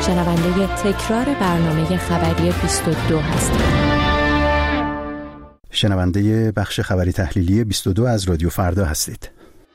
شنونده تکرار برنامه خبری 22 هستید. شنونده بخش خبری تحلیلی 22 از رادیو فردا هستید.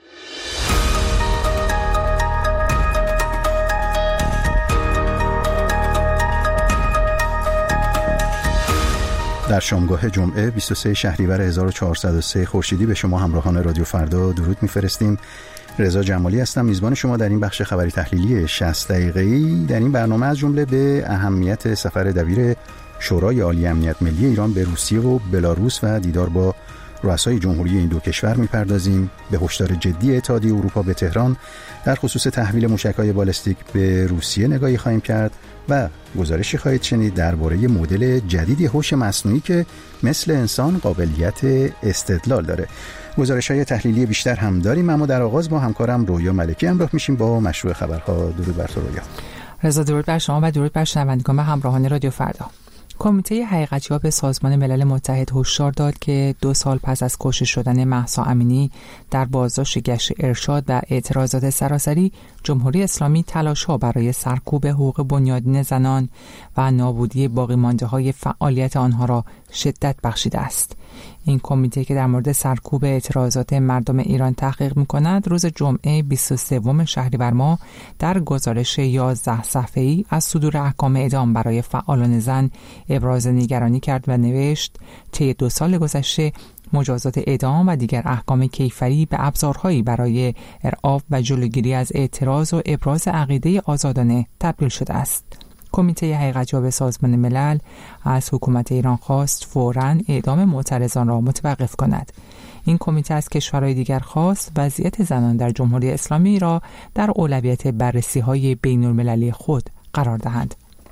در شامگاه جمعه 23 شهریور 1403 خورشیدی به شما همراهان رادیو فردا درود می‌فرستیم. رضا جمالی هستم، میزبان شما در این بخش خبری تحلیلی 60 دقیقه‌ای. در این برنامه از جمله به اهمیت سفر دبیر شورای عالی امنیت ملی ایران به روسیه و بلاروس و دیدار با رؤسای جمهوری این دو کشور می‌پردازیم. به هشدار جدی اتحادیه اروپا به تهران در خصوص تحویل موشک‌های بالستیک به روسیه نگاهی خواهیم کرد و گزارشی خواهید شنید درباره مدل جدیدی هوش مصنوعی که مثل انسان قابلیت استدلال داره. گزارش‌های تحلیلی بیشتر هم داریم، اما در آغاز با همکارم رویا ملکی همراه میشیم با مشروع خبرها. درود بر تو رویا. رضا، درود بر شما و درود بر شنوندگان و همراهان رادیو فردا. کمیته حقیقتیاب سازمان ملل متحد هشدار داد که 2 سال پس از کشته شدن مهسا امینی در بازداشت گشت ارشاد و اعتراضات سراسری، جمهوری اسلامی تلاش‌ها برای سرکوب حقوق بنیادین زنان و نابودی باقی مانده‌های فعالیت آنها را شدت بخشیده است. این کمیته که در مورد سرکوب اعتراضات مردم ایران تحقیق می‌کند، روز جمعه 23 شهریور ماه در گزارش 11 صفحه‌ای از صدور احکام اعدام برای فعالان زن ابراز نگرانی کرد و نوشت: طی 2 سال گذشته مجازات اعدام و دیگر احکام کیفری به ابزارهایی برای ارعاب و جلوگیری از اعتراض و ابراز عقیده آزادانه تبدیل شده است. کمیته حقیقتیاب سازمان ملل از حکومت ایران خواست فوراً اعدام معترضان را متوقف کند. این کمیته از کشورهای دیگر خواست وضعیت زنان در جمهوری اسلامی را در اولویت بررسی‌های بین‌المللی خود قرار دهند.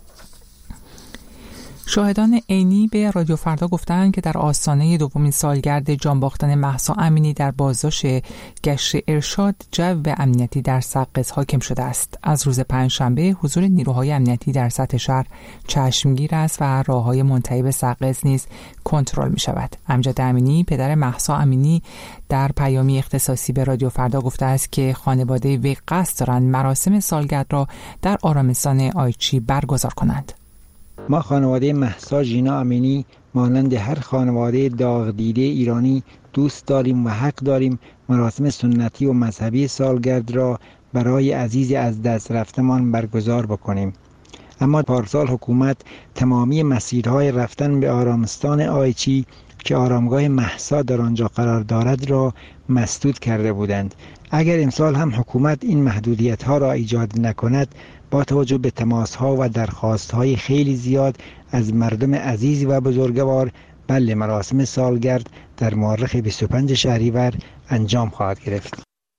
شاهدان عینی به رادیو فردا گفتند که در آستانه دومین سالگرد جان باختن مهسا امینی در بازداشت گشت ارشاد جو امنیتی در سقز حاکم شده است. از روز پنجشنبه حضور نیروهای امنیتی در سطح شهر چشمگیر است و راه‌های منتهی به سقز نیز کنترل می شود. امجد امینی پدر مهسا امینی در پیامی اختصاصی به رادیو فردا گفته است که خانواده وی قصد دارند مراسم سالگرد را در آرامستان آیچی برگزار کنند. ما خانواده مهسا ژینا امینی مانند هر خانواده داغ دیده ایرانی دوست داریم و حق داریم مراسم سنتی و مذهبی سالگرد را برای عزیزی از دست رفتمان برگزار بکنیم. اما پارسال حکومت تمامی مسیرهای رفتن به آرامستان آیچی که آرامگاه مهسا در آنجا قرار دارد را مسدود کرده بودند. اگر امسال هم حکومت این محدودیت‌ها را ایجاد نکند، با توجه به تماس‌ها و درخواست‌های خیلی زیاد از مردم عزیز و بزرگوار، بله، مراسم سالگرد در مورخ 25 شهریور انجام خواهد گرفت.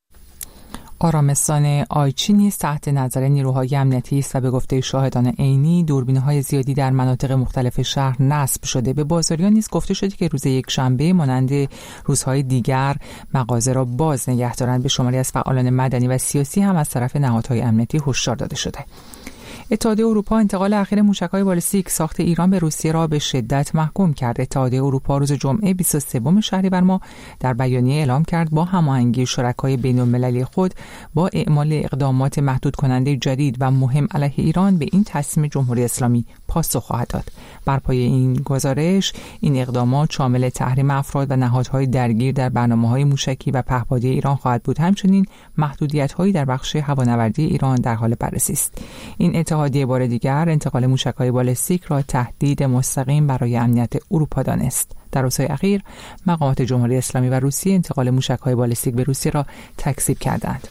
آرامستان آیچی نیز تحت نظر نیروهای امنیتی است و به گفته شاهدان عینی دوربین‌های زیادی در مناطق مختلف شهر نصب شده. به بازاریان نیز گفته شده که روز یکشنبه مانند روزهای دیگر مغازه را باز نگه دارند. به شماری از فعالان مدنی و سیاسی هم از طرف نهادهای امنیتی هشدار داده شده. اتحادیه اروپا انتقال اخیر موشک‌های بالستیک ساخت ایران به روسیه را به شدت محکوم کرد. اتحادیه اروپا روز جمعه 23 شهریور ماه در بیانیه اعلام کرد با هماهنگی شرکای بین‌المللی خود با اعمال اقدامات محدود کننده جدید و مهم علیه ایران به این تصمیم جمهوری اسلامی پاسخ خواهد داد. بر پایه این گزارش این اقدامات شامل تحریم افراد و نهادهای درگیر در برنامه‌های موشکی و پهپادی ایران خواهد بود. همچنین محدودیت‌هایی در بخش هوانوردی ایران در حال بررسی است. این اتحادیه بار دیگر انتقال موشک‌های بالستیک را تهدید مستقیم برای امنیت اروپا دانست. در روزهای اخیر مقامات جمهوری اسلامی و روسیه انتقال موشک‌های بالستیک به روسیه را تکذیب کردند.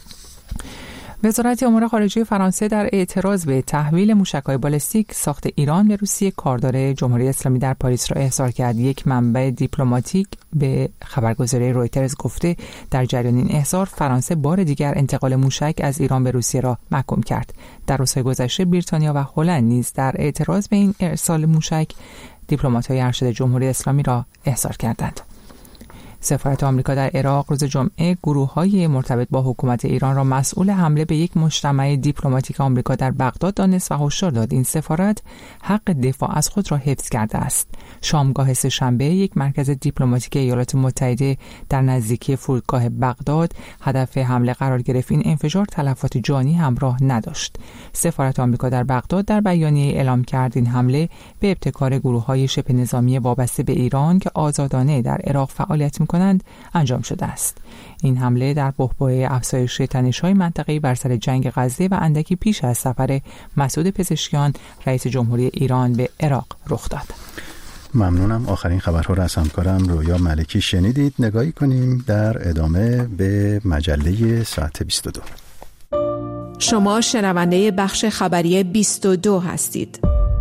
وزارت امور خارجه فرانسه در اعتراض به تحویل موشک‌های بالستیک ساخت ایران به روسیه کاردار جمهوری اسلامی در پاریس را احضار کرد. یک منبع دیپلماتیک به خبرگزاری رویترز گفته در جریان این احضار فرانسه بار دیگر انتقال موشک از ایران به روسیه را محکوم کرد. در روزهای گذشته بریتانیا و هلند نیز در اعتراض به این ارسال موشک دیپلمات‌های ارشد جمهوری اسلامی را احضار کردند. سفارت آمریکا در عراق روز جمعه گروه‌های مرتبط با حکومت ایران را مسئول حمله به یک مجتمع دیپلماتیک آمریکا در بغداد دانست و هشدار داد این سفارت حق دفاع از خود را حفظ کرده است. شامگاه سه‌شنبه یک مرکز دیپلماتیک ایالات متحده در نزدیکی فرودگاه بغداد هدف حمله قرار گرفت. این انفجار تلفات جانی همراه نداشت. سفارت آمریکا در بغداد در بیانیه اعلام کرد این حمله به ابتکار گروه‌های شبه نظامی وابسته به ایران که آزادانه در عراق فعالیت می‌کنند انجام شده است. این حمله در بحبوحه افزایش تنش‌های منطقه‌ای بر سر جنگ غزه و اندکی پیش از سفر مسعود پزشکیان رئیس جمهوری ایران به عراق رخ داد. ممنونم. آخرین خبرها را از همکارم رویا ملکی شنیدید. نگاهی کنیم در ادامه به مجله ساعت 22. شما شنونده بخش خبری 22 هستید.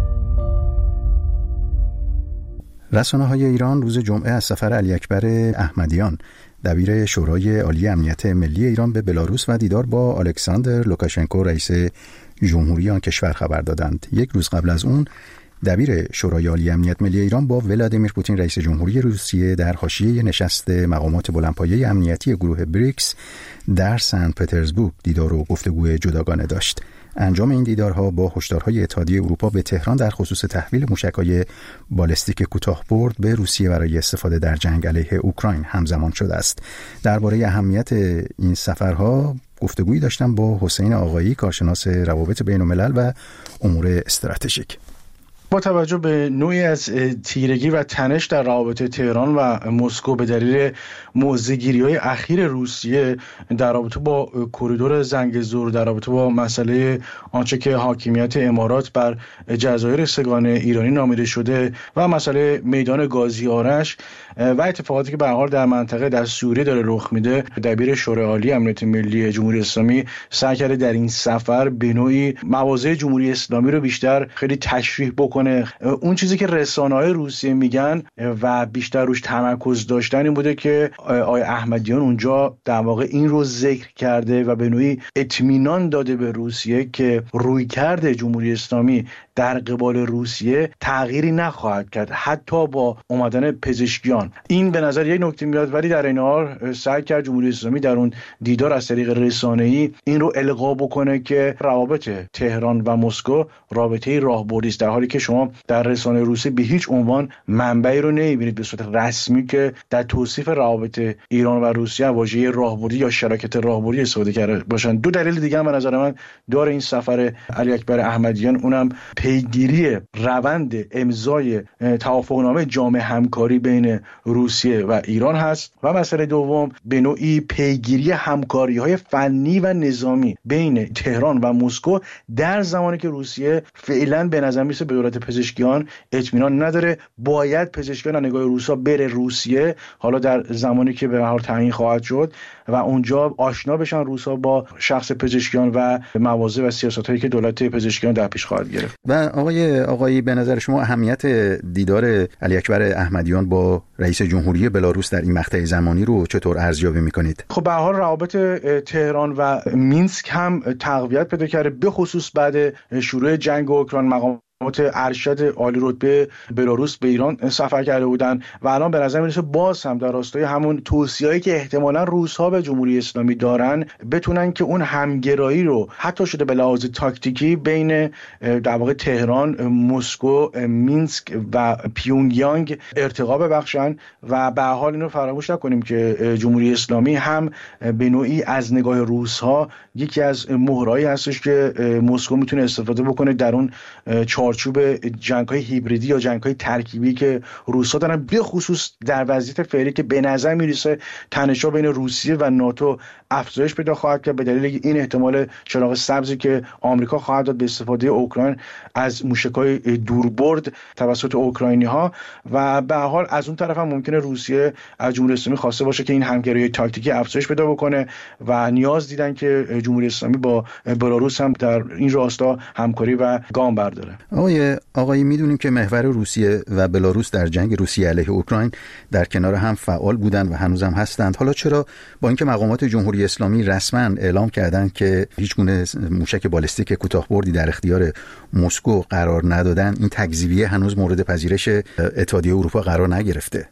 رسانه‌های ایران روز جمعه از سفر علی اکبر احمدیان دبیر شورای عالی امنیت ملی ایران به بلاروس و دیدار با الکساندر لوکاشنکو رئیس جمهوری آن کشور خبر دادند. یک روز قبل از اون دبیر شورای عالی امنیت ملی ایران با ولادیمیر پوتین رئیس جمهوری روسیه در حاشیه نشست مقامات بلندپایه امنیتی گروه بریکس در سن پترزبورگ دیدار و گفتگوی جداگانه داشت. انجام این دیدارها با هشدارهای اتحادیه اروپا به تهران در خصوص تحویل موشک‌های بالستیک کوتاه‌برد به روسیه برای استفاده در جنگ علیه اوکراین همزمان شده است. درباره اهمیت این سفرها گفتگویی داشتم با حسین آقایی، کارشناس روابط بین‌الملل و امور استراتژیک. با توجه به نوعی از تیرگی و تنش در روابط تهران و مسکو به دلیل موضع‌گیری‌های اخیر روسیه در رابطه با کریدور زنگزور، در رابطه با مسئله آنچه که حاکمیت امارات بر جزایر سگان ایرانی نامیده شده و مسئله میدان گازی آرش و اتفاقاتی که به هر حال در منطقه در سوریه داره رخ میده، دبیر شورای عالی امنیت ملی جمهوری اسلامی سعی کرده در این سفر به نوعی مواضع جمهوری اسلامی رو بیشتر خیلی تشریح بکنه. اون چیزی که رسانه‌های روسیه میگن و بیشتر روش تمرکز داشتن این بوده که آقای احمدیان اونجا در واقع این رو ذکر کرده و به نوعی اطمینان داده به روسیه که رویکرد جمهوری اسلامی در قبال روسیه تغییری نخواهد کرد حتی با اومدن پزشکیان. این به نظر یک نکته میاد، ولی در این حال سعی کرد جمهوری اسلامی در اون دیدار از طریق رسانه‌ای این رو القا بکنه که روابط تهران و مسکو رابطه راهبردی است، در حالی که شما در رسانه روسی به هیچ عنوان منبعی رو نمیبینید به صورت رسمی که در توصیف روابط ایران و روسیه واژه راهبردی یا شراکت راهبردی استفاده کرده باشن. دو دلیل دیگه هم به نظر من داره این سفر علی اکبر احمدیان، اونم پیگیری روند امضای توافقنامه جامع همکاری بین روسیه و ایران هست و مسئله دوم به نوعی پیگیری همکاری‌های فنی و نظامی بین تهران و مسکو در زمانی که روسیه فعلا به نظر میسه به دولت پزشکیان اطمینان نداره. باید پزشکیان از نگاه روسا بره روسیه، حالا در زمانی که به هر حال تعیین خواهد شد و اونجا آشنا بشن روسا با شخص پزشکیان و مواضع و سیاست‌هایی که دولت پزشکیان در پیش خواهد گرفت. و آقای به نظر شما اهمیت دیدار علی اکبر احمدیان با رئیس جمهوری بلاروس در این مقطع زمانی رو چطور ارزیابی می‌کنید؟ خب به هر حال روابط تهران و مینسک هم تقویت پیدا کرده، به خصوص بعد شروع جنگ اوکراین. مقامات ارشد عالی رتبه بلاروس به ایران سفر کرده بودن و الان به نظر میرسه باز هم در راستای همون توصیه‌ای که احتمالاً روس‌ها به جمهوری اسلامی دارن بتونن که اون همگرایی رو حتی شده به لحاظ تاکتیکی بین در واقع تهران، مسکو، مینسک و پیونگیانگ ارتقا ببخشن و به حال اینو فراموش نکنیم که جمهوری اسلامی هم به نوعی از نگاه روس‌ها یکی از مهرهایی هستش که مسکو میتونه استفاده بکنه در اون چارچوب جنگ‌های هیبریدی یا جنگ‌های ترکیبی که روس‌ها دارن، به خصوص در وضعیت فعلی که به نظر میرسه تنش‌ها بین روسیه و ناتو افزایش پیدا خواهد کرد به دلیل این احتمال چراغ سبزی که آمریکا خواهد داد به استفاده اوکراین از موشک‌های دوربرد توسط اوکراینی‌ها و به هر حال از اون طرف هم ممکنه روسیه از جمهوری اسلامی خواسته باشه که این همکاری تاکتیکی افزایش پیدا بکنه و نیاز دیدن که جمهوری اسلامی با بلاروس هم در این راستا همکاری و گام برداره. آقای میدونیم که محور روسیه و بلاروس در جنگ روسیه علیه اوکراین در کنار هم فعال بودن و هنوز هم هستند. حالا چرا با اینکه مقامات جمهوری اسلامی رسما اعلام کردند که هیچ گونه موشک بالستیک کوتاه‌بردی در اختیار مسکو قرار ندادن، این تکذیبیه هنوز مورد پذیرش اتحادیه اروپا قرار نگرفته؟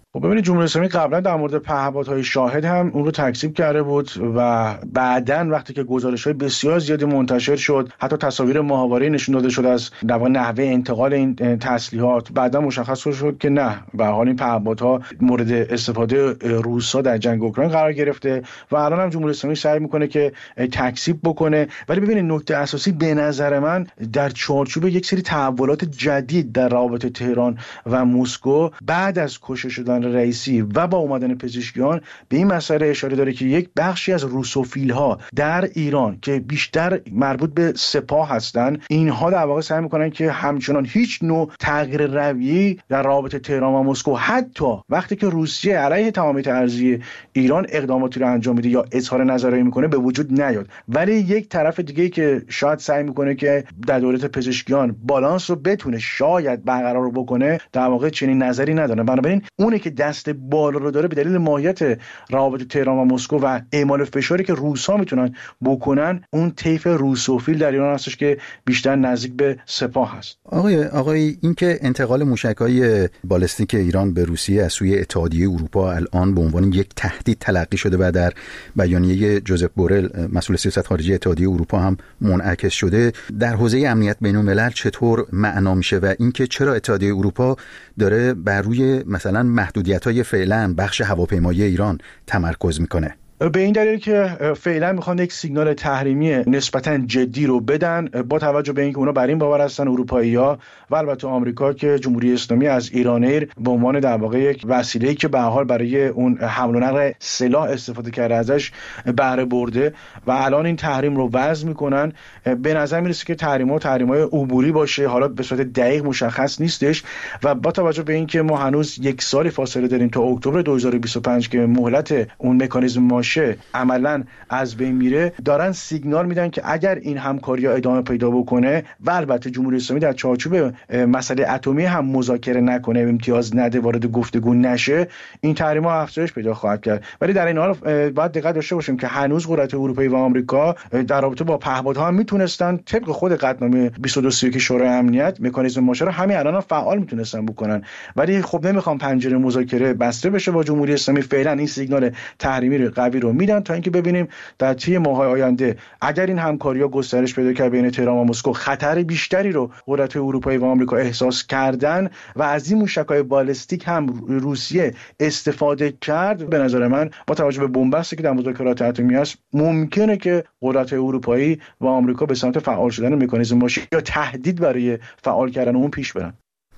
خب ببینید جمهوری اسلامی قبلا در مورد پهپادهای شاهد هم اون رو تکذیب کرده بود و بعداً وقتی که گزارش‌های بسیار زیادی منتشر شد، حتی تصاویر ماهواره‌ای نشون داده شد از نحوه انتقال این تسلیحات، بعداً مشخص شد که نه، به حال این پهپادها مورد استفاده روس‌ها در جنگ اوکراین قرار گرفته و الان هم جمهوری اسلامی سعی میکنه که تکذیب بکنه. ولی ببینید نکته اساسی به نظر من در چارچوب یک سری تحولات جدید در روابط تهران و مسکو بعد از کشته شدن رئیسی و با اومدن پزشکیان به این مسئله اشاره داره که یک بخشی از روسوفیل‌ها در ایران که بیشتر مربوط به سپاه هستن، اینها در واقع سعی میکنن که همچنان هیچ نوع تغییر رویه‌ای در روابط تهران و مسکو، حتی وقتی که روسیه علیه تمامیت ارضی ایران اقداماتی رو انجام میده یا اظهار نظری میکنه، به وجود نیاد. ولی یک طرف دیگه که شاید سعی میکنه که در دولت پزشکیان بالانس رو بتونه شاید برقرار بکنه، در واقع چنین نظری نداره. بنابراین اونه که دست بالا رو داره به دلیل ماهیت روابط تهران و مسکو و اعمال فشاری که روس‌ها میتونن بکنن، اون طیف روسوفیل در ایران هستش که بیشتر نزدیک به سپاه هست. آقای این که انتقال موشک‌های بالستیک ایران به روسیه از سوی اتحادیه اروپا الان به عنوان یک تهدید تلقی شده و در بیانیه جوزف بورل مسئول سیاست خارجی اتحادیه اروپا هم منعکس شده، در حوزه امنیت بین‌الملل چطور معنا میشه و اینکه چرا اتحادیه اروپا داره بر روی مثلا محدودیت‌های فعلا بخش هواپیمایی ایران تمرکز میکنه؟ به این دلیل که فعلا میخوان یک سیگنال تحریمی نسبتاً جدی رو بدن، با توجه به اینکه اونا بر این باور هستن، اروپایی‌ها و البته آمریکا، که جمهوری اسلامی از ایران ایر به عنوان در واقع یک وسیله‌ای که به هر حال برای اون حمل و نقل سلاح استفاده کرده ازش بهره برده و الان این تحریم رو وضع میکنن. به نظر میرسه که تحریم‌های عبوری باشه، حالا به صورت دقیق مشخص نیستش و با توجه به اینکه ما هنوز یک سال فاصله داریم تا اکتبر 2025 که مهلت اون مکانیزم عملاً از بین میره، دارن سیگنال میدن که اگر این همکاری‌ها ادامه پیدا بکنه و البته جمهوری اسلامی در چارچوب مسئله اتمی هم مذاکره نکنه، امتیاز نده، وارد گفتگو نشه، این تحریم‌ها افزایش پیدا خواهد کرد. ولی در این حال باید دقت داشته باشیم که هنوز قدرت اروپایی و آمریکا در رابطه با پهپادها هم میتونستن طبق خود قطعنامه 2231 شورای امنیت مکانیزم مشاوره همین الان فعال میتونستن بکنن. ولی خب نمیخوام پنجره مذاکره بسته بشه با جمهوری اسلامی، فعلا این سیگنال تحریمی قوی رو میدن تا اینکه ببینیم در طی ماه‌های آینده اگر این همکاری‌ها گسترش پیدا کرد بین تهران و مسکو، خطر بیشتری رو قدرت اروپایی و آمریکا احساس کردن و از این موشک‌های بالستیک هم روسیه استفاده کرد. به نظر من با توجه به بنبستی که در مذاکرات اتمی است، ممکنه که قدرت اروپایی و آمریکا به سمت فعال شدن مکانیزم باشه یا تهدید برای فعال کردن اون پیش برن.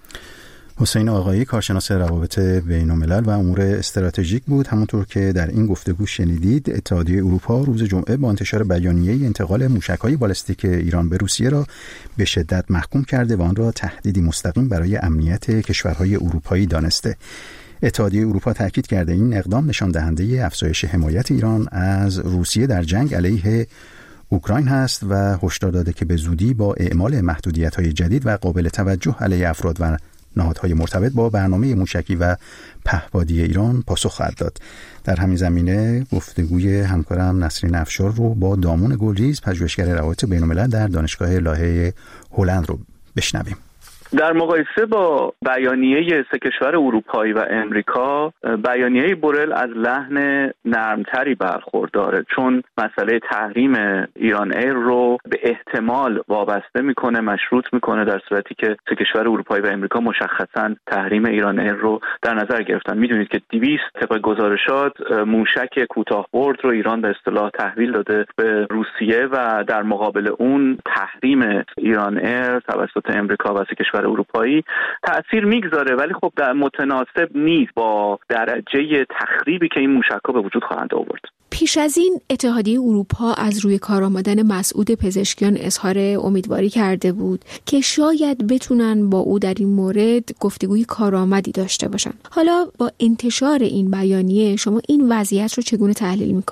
حسین آقایی، کارشناس روابط بین‌الملل و امور استراتژیک بود. همونطور که در این گفتگو شنیدید، اتحادیه اروپا روز جمعه با انتشار بیانیه انتقال موشک‌های بالستیک ایران به روسیه را به شدت محکوم کرده و آن را تهدیدی مستقیم برای امنیت کشورهای اروپایی دانسته. اتحادیه اروپا تاکید کرده این اقدام نشان دهنده افزایش حمایت ایران از روسیه در جنگ علیه اوکراین هست و هشدار داده که به زودی با اعمال محدودیت‌های جدید و قابل توجه علیه افراد و نهادهای مرتبط با برنامه موشکی و پهپادی ایران پاسخ خواهد داد. در همین زمینه گفتگوی همکارم نسرین افشار رو با دامون گلریز، پژوهشگر روابط بین‌الملل در دانشگاه لاهه هلند رو بشنویم. در مقایسه با بیانیه سه کشور اروپایی و امریکا، بیانیه بورل از لحن نرمتری برخورداره، چون مسئله تحریم ایران ایر رو به احتمال وابسته میکنه، مشروط میکنه، در صورتی که سه کشور اروپایی و امریکا مشخصاً تحریم ایران ایر رو در نظر گرفتن. میدونید که 200 طبق گزارشات موشک کوتاه‌برد رو ایران به اصطلاح تحویل داده به روسیه و در مقابل اون تحریم ایران ایر توسط امریکا و سه کشور اروپایی تأثیر میگذاره، ولی خب در متناسب نیست با درجه تخریبی که این موشک‌ها به وجود خواهند آورد. پیش از این اتحادیه اروپا از روی کار آمدن مسعود پزشکیان اظهار امیدواری کرده بود که شاید بتونن با او در این مورد گفتگوی کارآمدی داشته باشن. حالا با انتشار این بیانیه شما این وضعیت رو چگونه تحلیل میکنید؟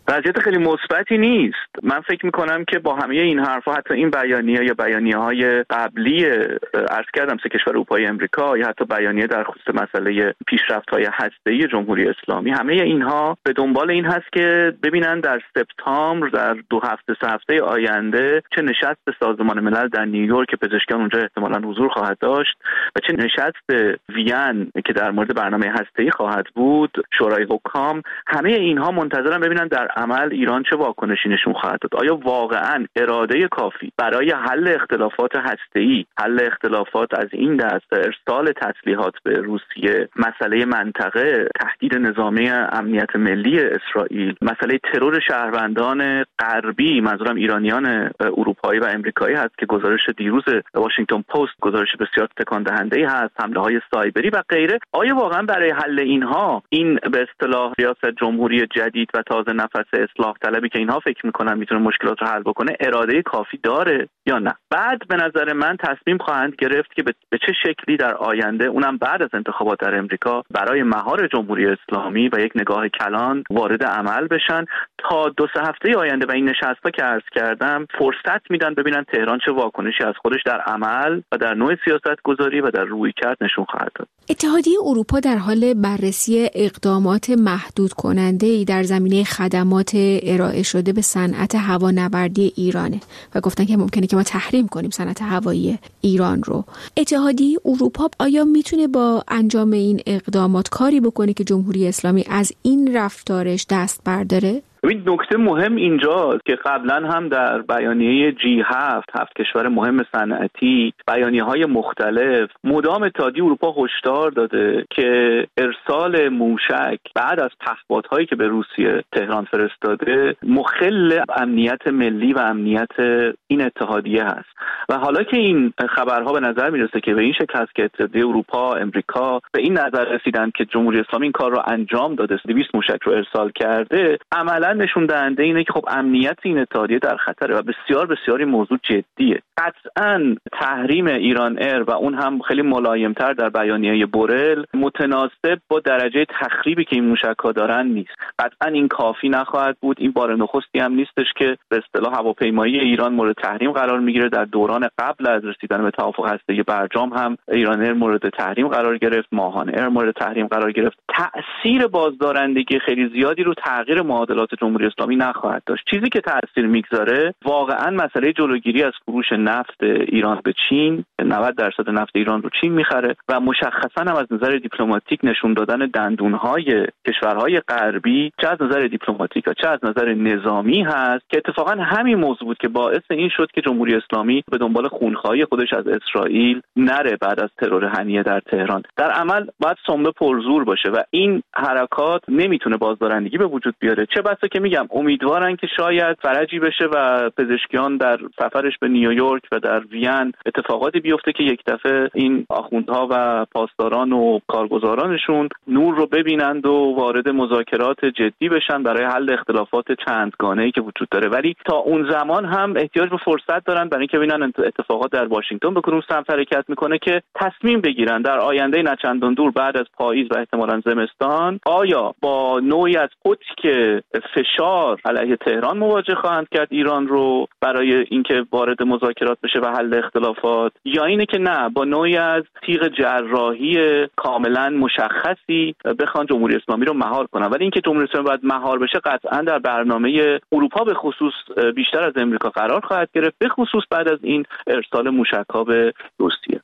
وضعیت خیلی مثبتی نیست. من فکر میکنم که با همه این حرفا، حتی این بیانیه یا بیانیه‌های قبلی عرض کردم سه کشور اروپایی امریکا، یا حتی بیانیه در خصوص مسئله پیشرفت‌های هسته‌ای جمهوری اسلامی، همه اینها به دنبال این هست که ببینن در سپتامبر، در 2-3 هفته آینده، چه نشست سازمان ملل در نیویورک پزشکان اونجا احتمالاً حضور خواهد داشت و چه نشست وین که در مورد برنامه هسته‌ای خواهد بود، شورای حکام. همه اینها منتظرن ببینن در عمل ایران چه واکنشی نشون خواهد داد. آیا واقعاً اراده کافی برای حل اختلافات هسته‌ای، حل اختلافات از این دست، ارسال تسلیحات به روسیه، مسئله منطقه، تهدید نظامی امنیت ملی اسرائیل، مسئله ترور شهروندان غربی، منظورم ایرانیان اروپایی و امریکایی هست که گزارش دیروز واشنگتن پست گزارش بسیار تکان دهنده‌ای هست، حمله‌های سایبری و غیره. آیا واقعا برای حل اینها این به اصطلاح ریاست جمهوری جدید و تازه نفس اصلاح طلبی که اینها فکر می‌کنن میتونه مشکلات رو حل بکنه اراده کافی داره یا نه؟ بعد به نظر من تصمیم خواهند گرفت که به چه شکلی در آینده، اونم بعد از انتخابات در امریکا، برای مهار جمهوری اسلامی و یک نگاه کلان وارد عمل بشن. تا 2-3 هفته آینده و این نشست‌ها که عرض کردم فرصت میدن ببینن تهران چه واکنشی از خودش در عمل و در نوع سیاست‌گذاری و در رویکرد نشون خواهد داد. اتحادیه اروپا در حال بررسی اقدامات محدود کننده‌ای در زمینه خدمات ارائه شده به صنعت هوانوردی ایرانه و گفتن که ممکنه که ما تحریم کنیم صنعت هوایی ایران رو. اتحادیه اروپا آیا میتونه با انجام این اقدامات کاری بکنه که جمهوری اسلامی از این رفتارش دست برداره؟ این نکته مهم اینجاست که قبلا هم در بیانیه G7 7 کشور مهم صنعتی، بیانیه‌های مختلف، مدام اتحادیه اروپا هشدار داده که ارسال موشک بعد از پهپادهایی که به روسیه تهران فرستاده مخل امنیت ملی و امنیت این اتحادیه هست. و حالا که این خبرها به نظر میرسه که به این شکل هست که اتحادیه اروپا، امریکا به این نظر رسیدن که جمهوری اسلامی این کار رو انجام داده، 200 موشک رو ارسال کرده، عملاً نشون دهنده اینه که خب امنیت این اتحادیه در خطره و بسیار بسیار این موضوع جدیه. قطعاً تحریم ایران ایر و اون هم خیلی ملایم‌تر در بیانیه بورل متناسب با درجه تخریبی که این موشک‌ها دارن نیست. قطعاً این کافی نخواهد بود. این بار نخستی هم نیستش که به اصطلاح هواپیمایی ایران مورد تحریم قرار میگیره. در دوران قبل از رسیدن به توافق هسته‌ای برجام هم ایران ایر مورد تحریم قرار گرفت، ماهان ایر مورد تحریم قرار گرفت. تأثیر بازدارندگی خیلی زیادی رو تغییر معادلات جمهوری اسلامی نخواهد داشت. چیزی که تأثیر میگذاره واقعا مسئله جلوگیری از فروش نفت ایران به چین. 90% نفت ایران رو چین میخره و مشخصا هم از نظر دیپلماتیک نشون دادن دندونهای کشورهای غربی، چه از نظر دیپلماتیک و چه از نظر نظامی هست که اتفاقا همین موضوع بود که باعث این شد که جمهوری اسلامی به دنبال خونخواهی خودش از اسرائیل نره بعد از ترور هنیه در تهران. در عمل باید سنبه پرزور باشه و این حرکات نمیتونه بازدارندگی به وجود بیاره. چه بسا که میگم امیدوارن که شاید فرجی بشه و پزشکیان در سفرش به نیویورک و در وین اتفاقاتی بیفته که یک دفعه این آخوندها و پاسداران و کارگزارانشون نور رو ببینند و وارد مذاکرات جدی بشن برای حل اختلافات چندگانه‌ای که وجود داره. ولی تا اون زمان هم احتیاج به فرصت دارن برای اینکه ببینن اتفاقات در واشنگتن به کدوم سمت حرکت میکنه که تصمیم بگیرن در آینده نه چندان دور بعد از پاییز و احتمالاً زمستان آیا با نوعی از که فشار علیه تهران مواجه خواهند کرد ایران رو برای اینکه وارد مذاکرات بشه و حل اختلافات، یا اینه که نه با نوعی از تیغ جراحی کاملا مشخصی بخوان جمهوری اسلامی رو مهار کنن. ولی اینکه جمهوری اسلامی باید مهار بشه قطعا در برنامه اروپا به خصوص بیشتر از امریکا قرار خواهد گرفت، به خصوص بعد از این ارسال موشک‌ها به روسیه.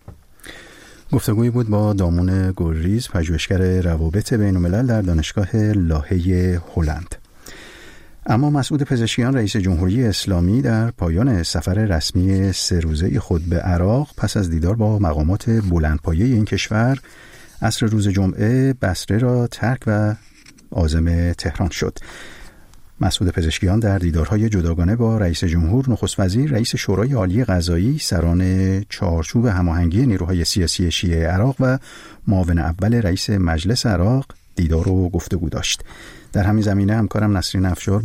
گفتگویی بود با دامون گلریز، پژوهشگر روابط بین‌الملل در دانشگاه لاهه هلند. اما مسعود پزشکیان رئیس جمهوری اسلامی در پایان سفر رسمی 3 روزه خود به عراق پس از دیدار با مقامات بلندپایه این کشور عصر روز جمعه بصره را ترک و عازم تهران شد. مسعود پزشکیان در دیدارهای جداگانه با رئیس جمهور، نخست وزیر، رئیس شورای عالی قضایی، سران چارچوب هماهنگی نیروهای سیاسی شیعه عراق و معاون اول رئیس مجلس عراق دیدار و گفتگو داشت. در همین زمینه همکارم نسرین افشار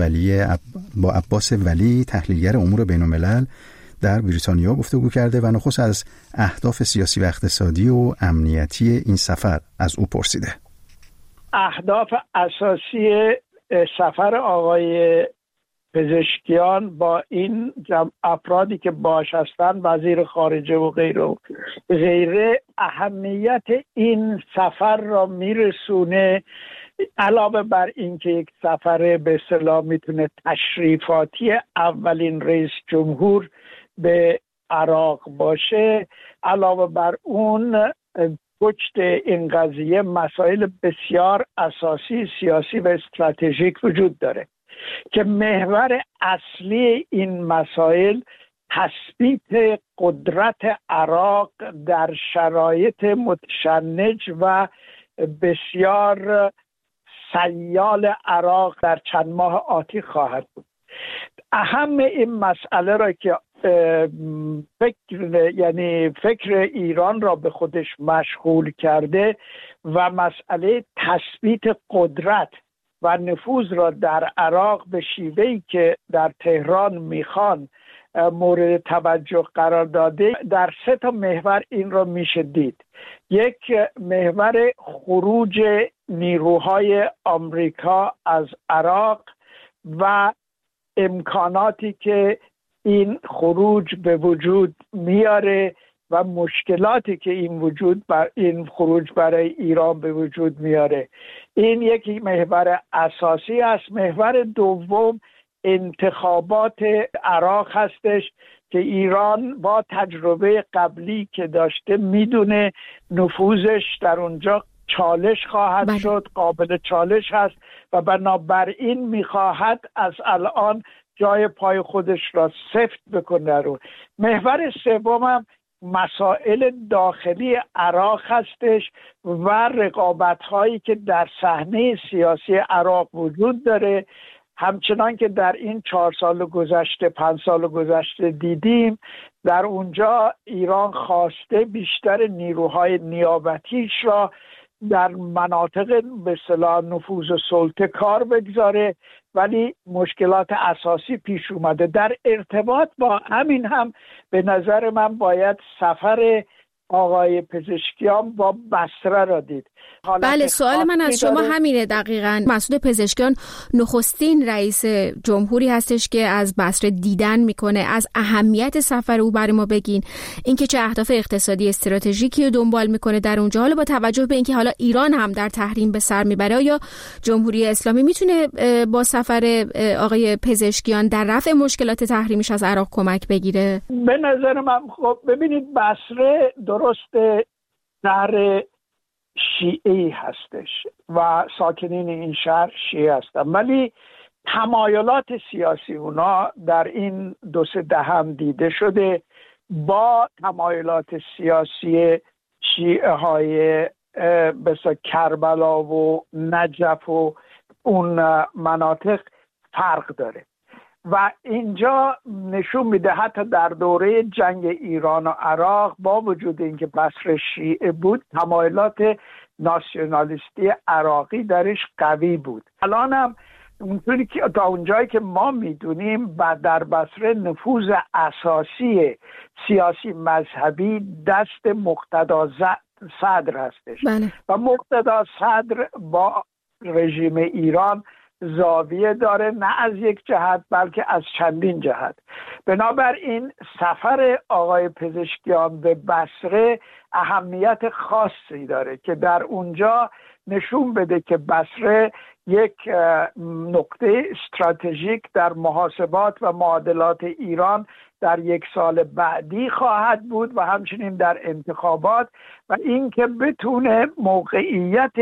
با عباس ولی، تحلیلگر امور بین‌الملل در بریتانیا گفتگو کرده و نخست از اهداف سیاسی و اقتصادی و امنیتی این سفر از او پرسیده. اهداف اساسی سفر آقای پزشکیان با این افرادی که باش هستن، وزیر خارجه و غیره، اهمیت این سفر را میرسونه. علاوه بر اینکه یک سفر به اصطلاح میتونه تشریفاتی اولین رئیس جمهور به عراق باشه، علاوه بر اون پشت این قضیه مسائل بسیار اساسی سیاسی و استراتژیک وجود داره که محور اصلی این مسائل تثبیت قدرت عراق در شرایط متشنج و بسیار سیال عراق در چند ماه آتی خواهد بود. اهم این مسئله را که فکر ایران را به خودش مشغول کرده و مسئله تثبیت قدرت و نفوذ را در عراق به شیوهی که در تهران میخوان مورد توجه قرار داده، در 3 محور این را میشه دید. یک محور خروج نیروهای آمریکا از عراق و امکاناتی که این خروج به وجود میاره و مشکلاتی که این خروج برای ایران به وجود میاره. این یکی محور اساسی است. محور دوم انتخابات عراق هستش که ایران با تجربه قبلی که داشته میدونه نفوذش در اونجا چالش خواهد شد، قابل چالش هست و بنابراین میخواهد از الان جای پای خودش را سفت بکنه رو. محور سوم مسائل داخلی عراق هستش و رقابت هایی که در صحنه سیاسی عراق وجود داره. همچنان که در این 4 سال گذشته 5 سال گذشته دیدیم، در اونجا ایران خواسته بیشتر نیروهای نیابتیش را در مناطق به اصطلاح نفوذ و سلطه کار بگذاره، ولی مشکلات اساسی پیش اومده. در ارتباط با همین هم به نظر من باید سفر آقای پزشکیان با بصره را دید. بله، سوال من از شما همینه دقیقاً. مسعود پزشکیان نخستین رئیس جمهوری هستش که از بصره دیدن میکنه. از اهمیت سفر او برای ما بگین، اینکه چه اهداف اقتصادی استراتژیکی رو دنبال میکنه در اونجا، حالا با توجه به اینکه حالا ایران هم در تحریم به سر میبره، یا جمهوری اسلامی میتونه با سفر آقای پزشکیان در رفع مشکلات تحریمیش از عراق کمک بگیره؟ به نظر من خب ببینید، بصره درسته شهر شیعی هستش و ساکنین این شهر شیعه هستن، ولی تمایلات سیاسی اونا در این 2-3 دهه دیده شده با تمایلات سیاسی شیعه های مثل کربلا و نجف و اون مناطق فرق داره و اینجا نشون میده حتی در دوره جنگ ایران و عراق با وجود اینکه بصره شیعه بود، تمایلات ناسیونالیستی عراقی درش قوی بود. الان هم اونطوری که تا اونجایی که ما میدونیم در بصره نفوذ اساسی سیاسی مذهبی دست مقتدا صدر هستش. بله. و مقتدا صدر با رژیم ایران زاویه داره، نه از یک جهت بلکه از چندین جهت. بنابراین سفر آقای پزشکیان به بصره اهمیت خاصی داره که در اونجا نشون بده که بصره یک نقطه استراتژیک در محاسبات و معادلات ایران در 1 سال بعدی خواهد بود و همچنین در انتخابات، و اینکه بتونه موقعیت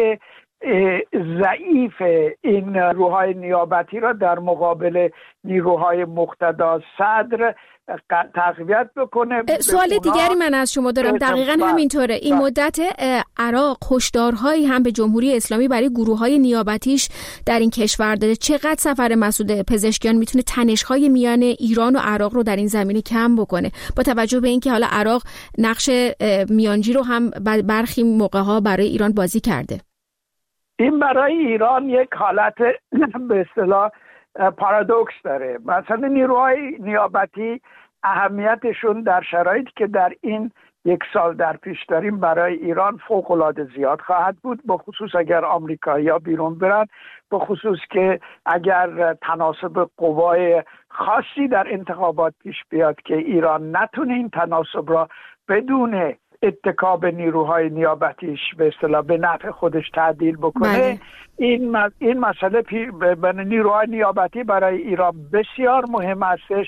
ضعیف این نیروهای نیابتی را در مقابل نیروهای مقتدا صدر تقویت بکنه. سوال دیگری من از شما دارم، دقیقاً همینطوره. این مدت عراق هشدارهایی هم به جمهوری اسلامی برای گروه‌های نیابتیش در این کشور داده. چقدر سفر مسعود پزشکیان میتونه تنش‌های میان ایران و عراق رو در این زمینه کم بکنه، با توجه به اینکه حالا عراق نقش میانجی رو هم برخی موقع‌ها برای ایران بازی کرده؟ این برای ایران یک حالت به اصطلاح پارادوکس داره. مثلا نیروهای نیابتی اهمیتشون در شرایطی که در این یک سال در پیش داریم برای ایران فوق‌العاده زیاد خواهد بود، به خصوص اگر آمریکایی‌ها بیرون برن، به خصوص که اگر تناسب قوای خاصی در انتخابات پیش بیاد که ایران نتونه این تناسب را بدون اتکا به نیروهای نیابتیش به اصطلاح به نفع خودش تعدیل بکنه. بله. این مسئله نیروهای نیابتی برای ایران بسیار مهم هستش.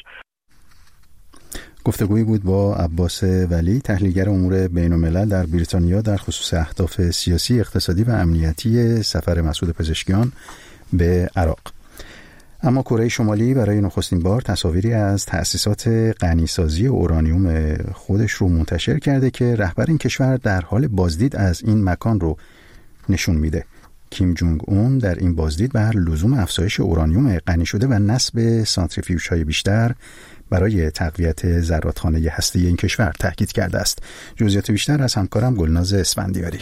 گفتگویی بود با عباس ولی، تحلیلگر امور بین الملل در بریتانیا در خصوص اهداف سیاسی، اقتصادی و امنیتی سفر مسعود پزشکیان به عراق. اما کره شمالی برای نخستین بار تصاویری از تأسیسات غنیسازی اورانیوم خودش رو منتشر کرده که رهبر این کشور در حال بازدید از این مکان رو نشون میده. کیم جونگ اون در این بازدید بر لزوم افزایش اورانیوم غنی شده و نصب سانتریفیوژهای بیشتر برای تقویت زرادخانه هسته‌ای این کشور تاکید کرده است. جزئیات بیشتر از همکارم گلناز اسفندیاری.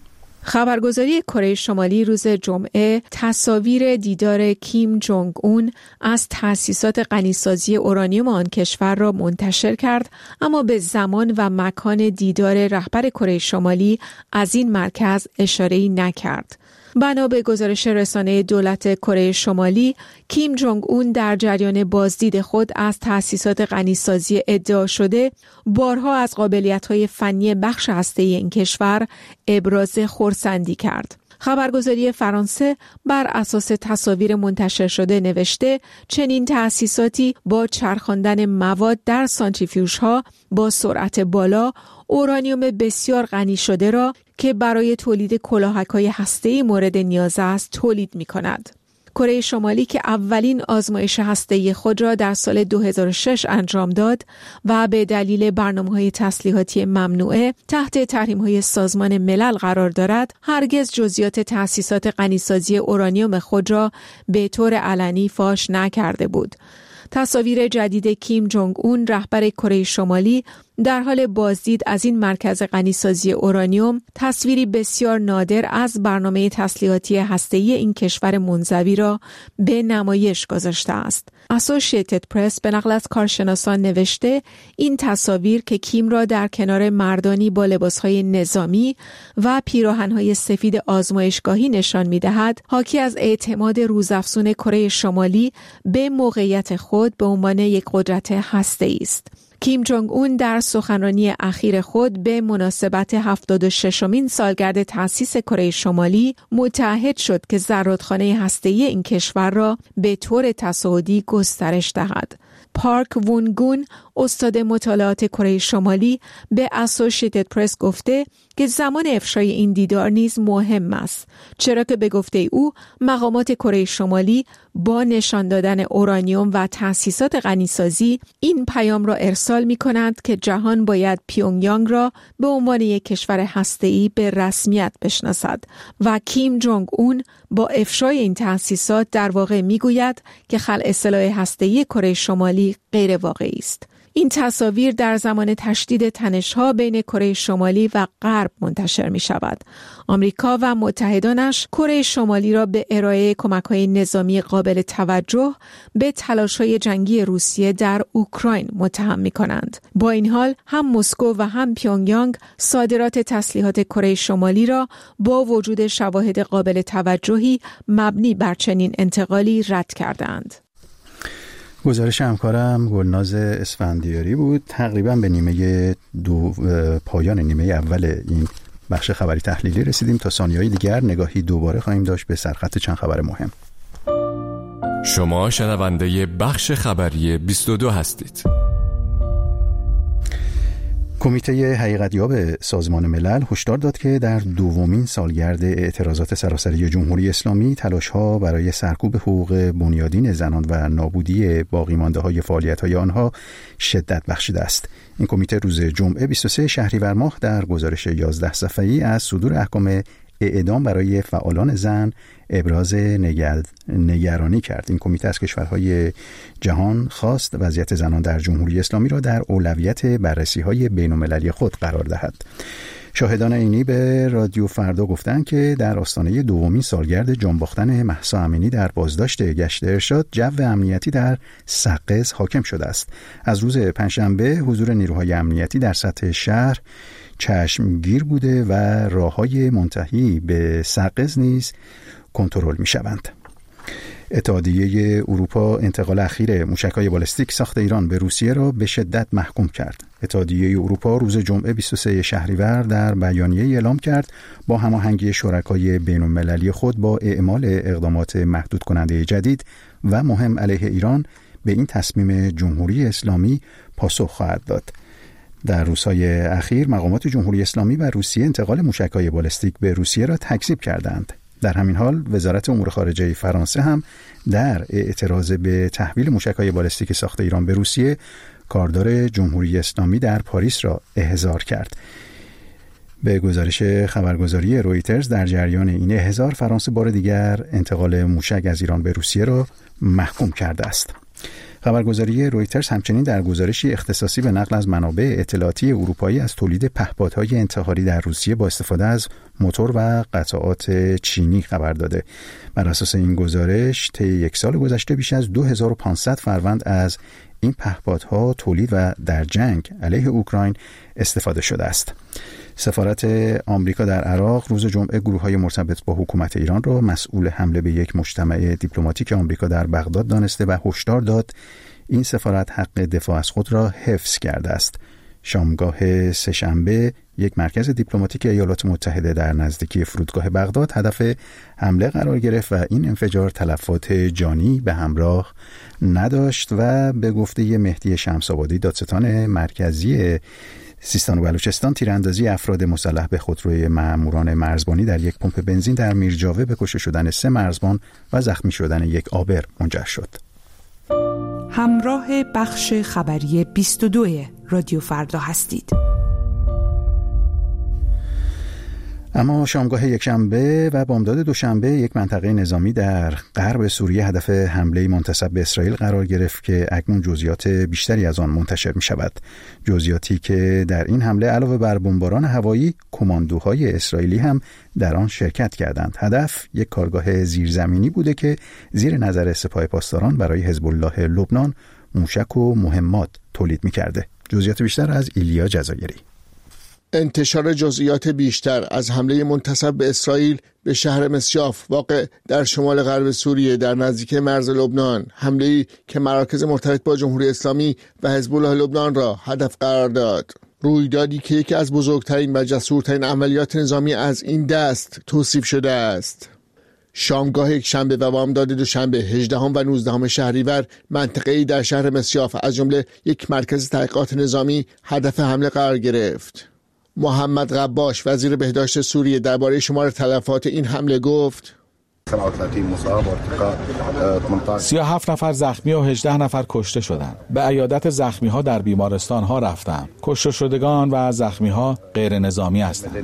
خبرگزاری کره شمالی روز جمعه تصاویر دیدار کیم جونگ اون از تأسیسات غنیسازی اورانیوم آن کشور را منتشر کرد، اما به زمان و مکان دیدار رهبر کره شمالی از این مرکز اشاره‌ای نکرد. بنا به گزارش رسانه دولت کره شمالی، کیم جونگ اون در جریان بازدید خود از تأسیسات غنیسازی ادعا شده بارها از قابلیت‌های فنی بخش هسته‌ای این کشور ابراز خرسندی کرد. خبرگزاری فرانسه بر اساس تصاویر منتشر شده نوشته چنین تأسیساتی با چرخاندن مواد در سانتریفیوژها با سرعت بالا اورانیوم بسیار غنی شده را که برای تولید کلاهک‌های هسته‌ای مورد نیاز است تولید می‌کند. کره شمالی که اولین آزمایش هسته‌ای خود را در سال 2006 انجام داد و به دلیل برنامه‌های تسلیحاتی ممنوعه تحت تحریم‌های سازمان ملل قرار دارد، هرگز جزئیات تأسیسات غنیسازی اورانیوم خود را به طور علنی فاش نکرده بود. تصاویر جدید کیم جونگ اون رهبر کره شمالی در حال بازدید از این مرکز غنیسازی اورانیوم تصویری بسیار نادر از برنامه تسلیحاتی هسته‌ای این کشور منزوی را به نمایش گذاشته است. اسوسییتد پرس به نقل از کارشناسان نوشته این تصاویر که کیم را در کنار مردانی با لباسهای نظامی و پیراهن‌های سفید آزمایشگاهی نشان می‌دهد، حاکی از اعتماد روزافزون کره شمالی به موقعیت خود به عنوان یک قدرت هسته‌ای است. کیم جونگ اون در سخنرانی اخیر خود به مناسبت 76مین سالگرد تأسیس کره شمالی متعهد شد که زرادخانه هسته‌ای این کشور را به طور تصاعدی گسترش دهد. پارک وونگون، استاد مطالعات کره شمالی، به اسوسییتد پرس گفته که زمان افشای این دیدار نیز مهم است، چرا که به گفته او مقامات کره شمالی با نشان دادن اورانیوم و تأسیسات غنیسازی این پیام را ارسال می‌کنند که جهان باید پیونگیانگ را به عنوان یک کشور هسته‌ای به رسمیت بشناسد و کیم جونگ اون با افشای این تأسیسات در واقع می‌گوید که خلع سلاح هسته‌ای کره شمالی غیر واقعی است. این تصاویر در زمان تشدید تنش‌ها بین کره شمالی و غرب منتشر می‌شود. آمریکا و متحدانش کره شمالی را به ارائه کمک‌های نظامی قابل توجه به تلاش‌های جنگی روسیه در اوکراین متهم می‌کنند. با این حال هم مسکو و هم پیونگیانگ صادرات تسلیحات کره شمالی را با وجود شواهد قابل توجهی مبنی بر چنین انتقالی رد کردند. گزارش همکارم گلناز اسفندیاری بود. تقریبا به پایان نیمه اول این بخش خبری تحلیلی رسیدیم. تا ثانیه‌های دیگر نگاهی دوباره خواهیم داشت به سرخط چند خبر مهم. شما شنونده بخش خبری 22 هستید. کمیته حقیقتیاب سازمان ملل هشدار داد که در دومین سالگرد اعتراضات سراسری جمهوری اسلامی تلاش‌ها برای سرکوب حقوق بنیادین زنان و نابودی باقی مانده‌های فعالیت‌های آنها شدت بخشیده است. این کمیته روز جمعه 23 شهریور ماه در گزارش 11 صفحه‌ای از صدور احکام اعدام برای فعالان زن ابراز نگرانی کرد. این کمیته از کشورهای جهان خواست وضعیت زنان در جمهوری اسلامی را در اولویت بررسی‌های بین‌المللی خود قرار دهد. شاهدان عینی به رادیو فردا گفتند که در آستانه دومین سالگرد جان باختن مهسا امینی در بازداشت گشت ارشاد جو امنیتی در سقز حاکم شده است. از روز پنجشنبه حضور نیروهای امنیتی در سطح شهر چشمگیر بوده و راه‌های منتهی به سقز نیز کنترل می‌شوند. اتحادیه اروپا انتقال اخیر موشک‌های بالستیک ساخت ایران به روسیه را به شدت محکوم کرد. اتحادیه اروپا روز جمعه 23 شهریور در بیانیه اعلام کرد با هماهنگی شرکای بین‌المللی خود با اعمال اقدامات محدود کننده جدید و مهم علیه ایران به این تصمیم جمهوری اسلامی پاسخ خواهد داد. در روزهای اخیر مقامات جمهوری اسلامی و روسیه انتقال موشک‌های بالستیک به روسیه را تکذیب کردند. در همین حال وزارت امور خارجه فرانسه هم در اعتراض به تحویل موشک‌های بالستیک ساخت ایران به روسیه کاردار جمهوری اسلامی در پاریس را احضار کرد. به گزارش خبرگزاری رویترز در جریان این احضار فرانسه بار دیگر انتقال موشک از ایران به روسیه را محکوم کرده است. خبرگزاری رویترز همچنین در گزارشی اختصاصی به نقل از منابع اطلاعاتی اروپایی از تولید پهپادهای انتحاری در روسیه با استفاده از موتور و قطعات چینی خبر داده. بر اساس این گزارش طی یک سال گذشته بیش از 2500 فروند از این پهپادها تولید و در جنگ علیه اوکراین استفاده شده است. سفارت آمریکا در عراق روز جمعه گروه‌های مرتبط با حکومت ایران را مسئول حمله به یک مجتمع دیپلماتیک آمریکا در بغداد دانسته و هشدار داد این سفارت حق دفاع از خود را حفظ کرده است. شامگاه سه‌شنبه یک مرکز دیپلماتیک ایالات متحده در نزدیکی فرودگاه بغداد هدف حمله قرار گرفت و این انفجار تلفات جانی به همراه نداشت و به گفته مهدی شمس‌آبادی دادستان مرکزی سیستان و بلوچستان تیراندازی افراد مسلح به خودروی ماموران مرزبانی در یک پمپ بنزین در میرجاوه به کشته شدن 3 مرزبان و زخمی شدن یک آبر منجر شد. همراه بخش خبری 22 رادیو فردا هستید. اما شامگاه یکشنبه و بامداد دوشنبه یک منطقه نظامی در غرب سوریه هدف حمله منتسب به اسرائیل قرار گرفت که اکنون جزئیات بیشتری از آن منتشر می شود. جزئیاتی که در این حمله علاوه بر بمباران هوایی کماندوهای اسرائیلی هم در آن شرکت کردند. هدف یک کارگاه زیرزمینی بوده که زیر نظر سپاه پاسداران برای حزب الله لبنان موشک و مهمات تولید می کرده. جزئیات بیشتر از ایلیا جزایری. انتشار جزئیات بیشتر از حمله منتسب به اسرائیل به شهر مسیاف واقع در شمال غرب سوریه در نزدیکی مرز لبنان، حمله‌ای که مراکز مرتبط با جمهوری اسلامی و حزب الله لبنان را هدف قرار داد. رویدادی که یکی از بزرگترین و جسورترین عملیات نظامی از این دست توصیف شده است. شامگاه یکشنبه و بامداد دوشنبه 18 و 19 شهریور منطقه‌ای در شهر مسیاف از جمله یک مرکز تحقیقات نظامی هدف حمله قرار گرفت. محمد قباش وزیر بهداشت سوریه درباره شمار تلفات این حمله گفت 37 نفر زخمی و 18 نفر کشته شدند. به عیادت زخمی ها در بیمارستان ها رفتم. کشته شدگان و زخمی ها غیر نظامی هستند.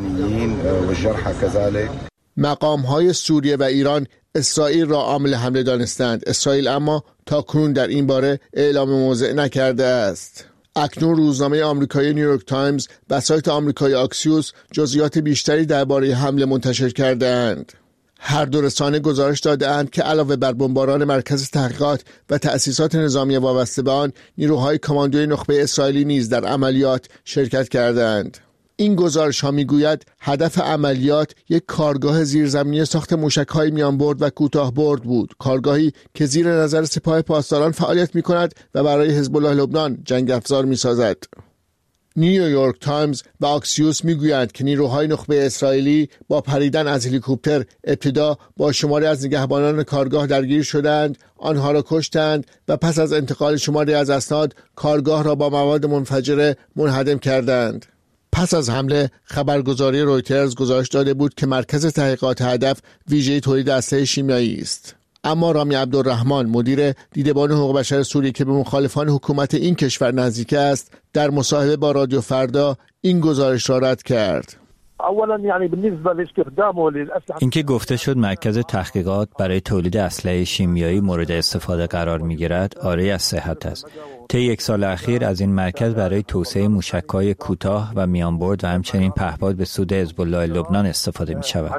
مقام های سوریه و ایران اسرائیل را عامل حمله دانستند. اسرائیل اما تاکنون در این باره اعلام موضع نکرده است. اکنون روزنامه آمریکایی نیویورک تایمز و سایت آمریکایی آکسیوس جزئیات بیشتری درباره حمله منتشر کردند. هر دو رسانه گزارش داده‌اند که علاوه بر بمباران مرکز تحقیقات و تأسیسات نظامی وابسته به آن، نیروهای کاماندوی نخبه اسرائیلی نیز در عملیات شرکت کردند. این گزارش ها میگوید هدف عملیات یک کارگاه زیرزمینی ساخت موشک‌های میانبرد و کوتاه برد بود، کارگاهی که زیر نظر سپاه پاسداران فعالیت می‌کند و برای حزب الله لبنان جنگ افزار می‌سازد. نیویورک تایمز و آکسیوس میگویند که نیروهای نخبه اسرائیلی با پریدن از هلیکوپتر ابتدا با شماری از نگهبانان کارگاه درگیر شدند، آنها را کشتند و پس از انتقال شماری از اسناد کارگاه را با مواد منفجره منهدم کردند. پس از حمله خبرگزاری رویترز گزارش داده بود که مرکز تحقیقات هدف ویژه تولید اسلحه شیمیایی است. اما رامی عبدالرحمن مدیر دیدبان حقوق بشر سوریه که به مخالفان حکومت این کشور نزدیک است در مصاحبه با رادیو فردا این گزارش را رد کرد. اینکه گفته شد مرکز تحقیقات برای تولید اسلحه شیمیایی مورد استفاده قرار می‌گیرد عاری از صحت است. طی یک سال اخیر از این مرکز برای توسعه موشک‌های کوتاه و میانبرد و همچنین پهپاد به سود حزب الله لبنان استفاده می‌شود.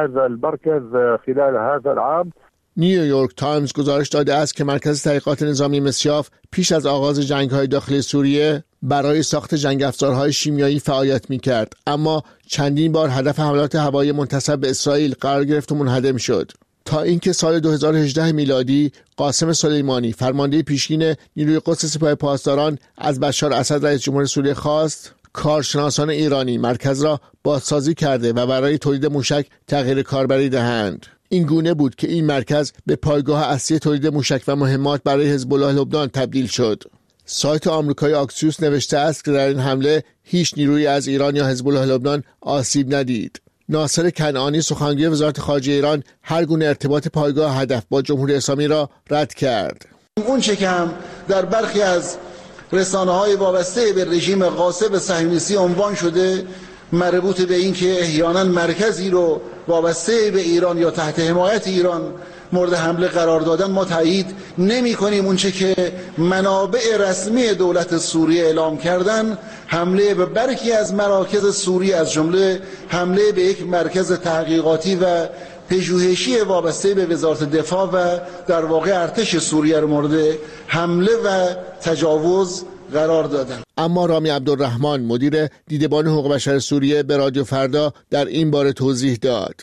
نیویورک تایمز گزارش داده است که مرکز تحقیقات نظامی مسیاف پیش از آغاز جنگ‌های داخلی سوریه برای ساخت جنگ افزارهای شیمیایی فعالیت می‌کرد، اما چندین بار هدف حملات هوایی منتسب به اسرائیل قرار گرفت و منهدم شد، تا اینکه سال 2018 میلادی قاسم سلیمانی فرمانده پیشین نیروی قدس سپاه پاسداران از بشار اسد رئیس جمهور سوریه خواست کارشناسان ایرانی مرکز را بازسازی کرده و برای تولید موشک تغییر کاربری دهند. این گونه بود که این مرکز به پایگاه اصلی تولید موشک و مهمات برای حزب الله لبنان تبدیل شد. سایت آمریکایی آکسیوس نوشته است که در این حمله هیچ نیروی از ایران یا حزب الله لبنان آسیب ندید. ناصر کنعانی سخنگوی وزارت خارجه ایران هر گونه ارتباط پایگاه هدف با جمهوری اسلامی را رد کرد. اون چه که هم در برخی از رسانه‌های وابسته به رژیم غاصب صهیونیستی عنوان شده مربوط به این که احیانا مرکزی رو وابسته به ایران یا تحت حمایت ایران مورد حمله قرار دادن، ما تایید نمی کنیم. اونچه که منابع رسمی دولت سوریه اعلام کردن حمله به برخی از مراکز سوریه، از جمله حمله به یک مرکز تحقیقاتی و پژوهشی وابسته به وزارت دفاع و در واقع ارتش سوریه رو مورد حمله و تجاوز قرار دادن. اما رامی عبدالرحمن مدیر دیدبان حقوق بشر سوریه به رادیو فردا در این باره توضیح داد.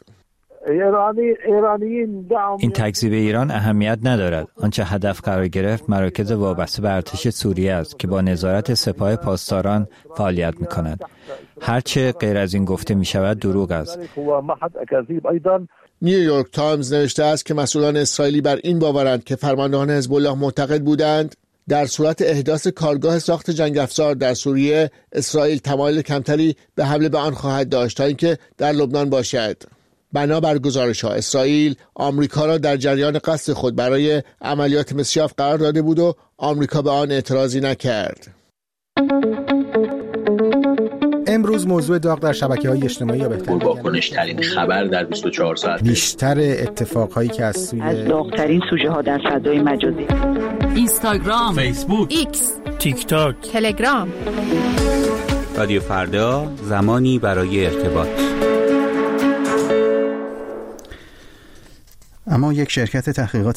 این تکذیب ایران اهمیت ندارد. آنچه هدف قرار گرفت مراکز وابسته به ارتش سوریه است که با نظارت سپاه پاسداران فعالیت می‌کند. هرچه غیر از این گفته می‌شود دروغ است. نیویورک تایمز نوشته است که مسئولان اسرائیلی بر این باورند که فرماندهان حزب الله معتقد بودند در صورت احداث کارگاه ساخت جنگ افزار در سوریه اسرائیل تمایل کمتری به حمله به آن خواهد داشت تا اینکه در لبنان باشد. بنابر گزارش‌ها اسرائیل آمریکا را در جریان قصد خود برای عملیات مسیاف قرار داده بود و آمریکا به آن اعتراضی نکرد. امروز موضوع داغ در شبکه‌های اجتماعی یا بهتر واکنش‌ترین خبر در 24 ساعت، بیشتر اتفاقهایی که از داغ‌ترین سوژه‌ها در فضای مجازی، اینستاگرام، فیسبوک، ایکس، تیک تاک، تلگرام. رادیو فردا، زمانی برای ارتباط. اما یک شرکت تحقیقات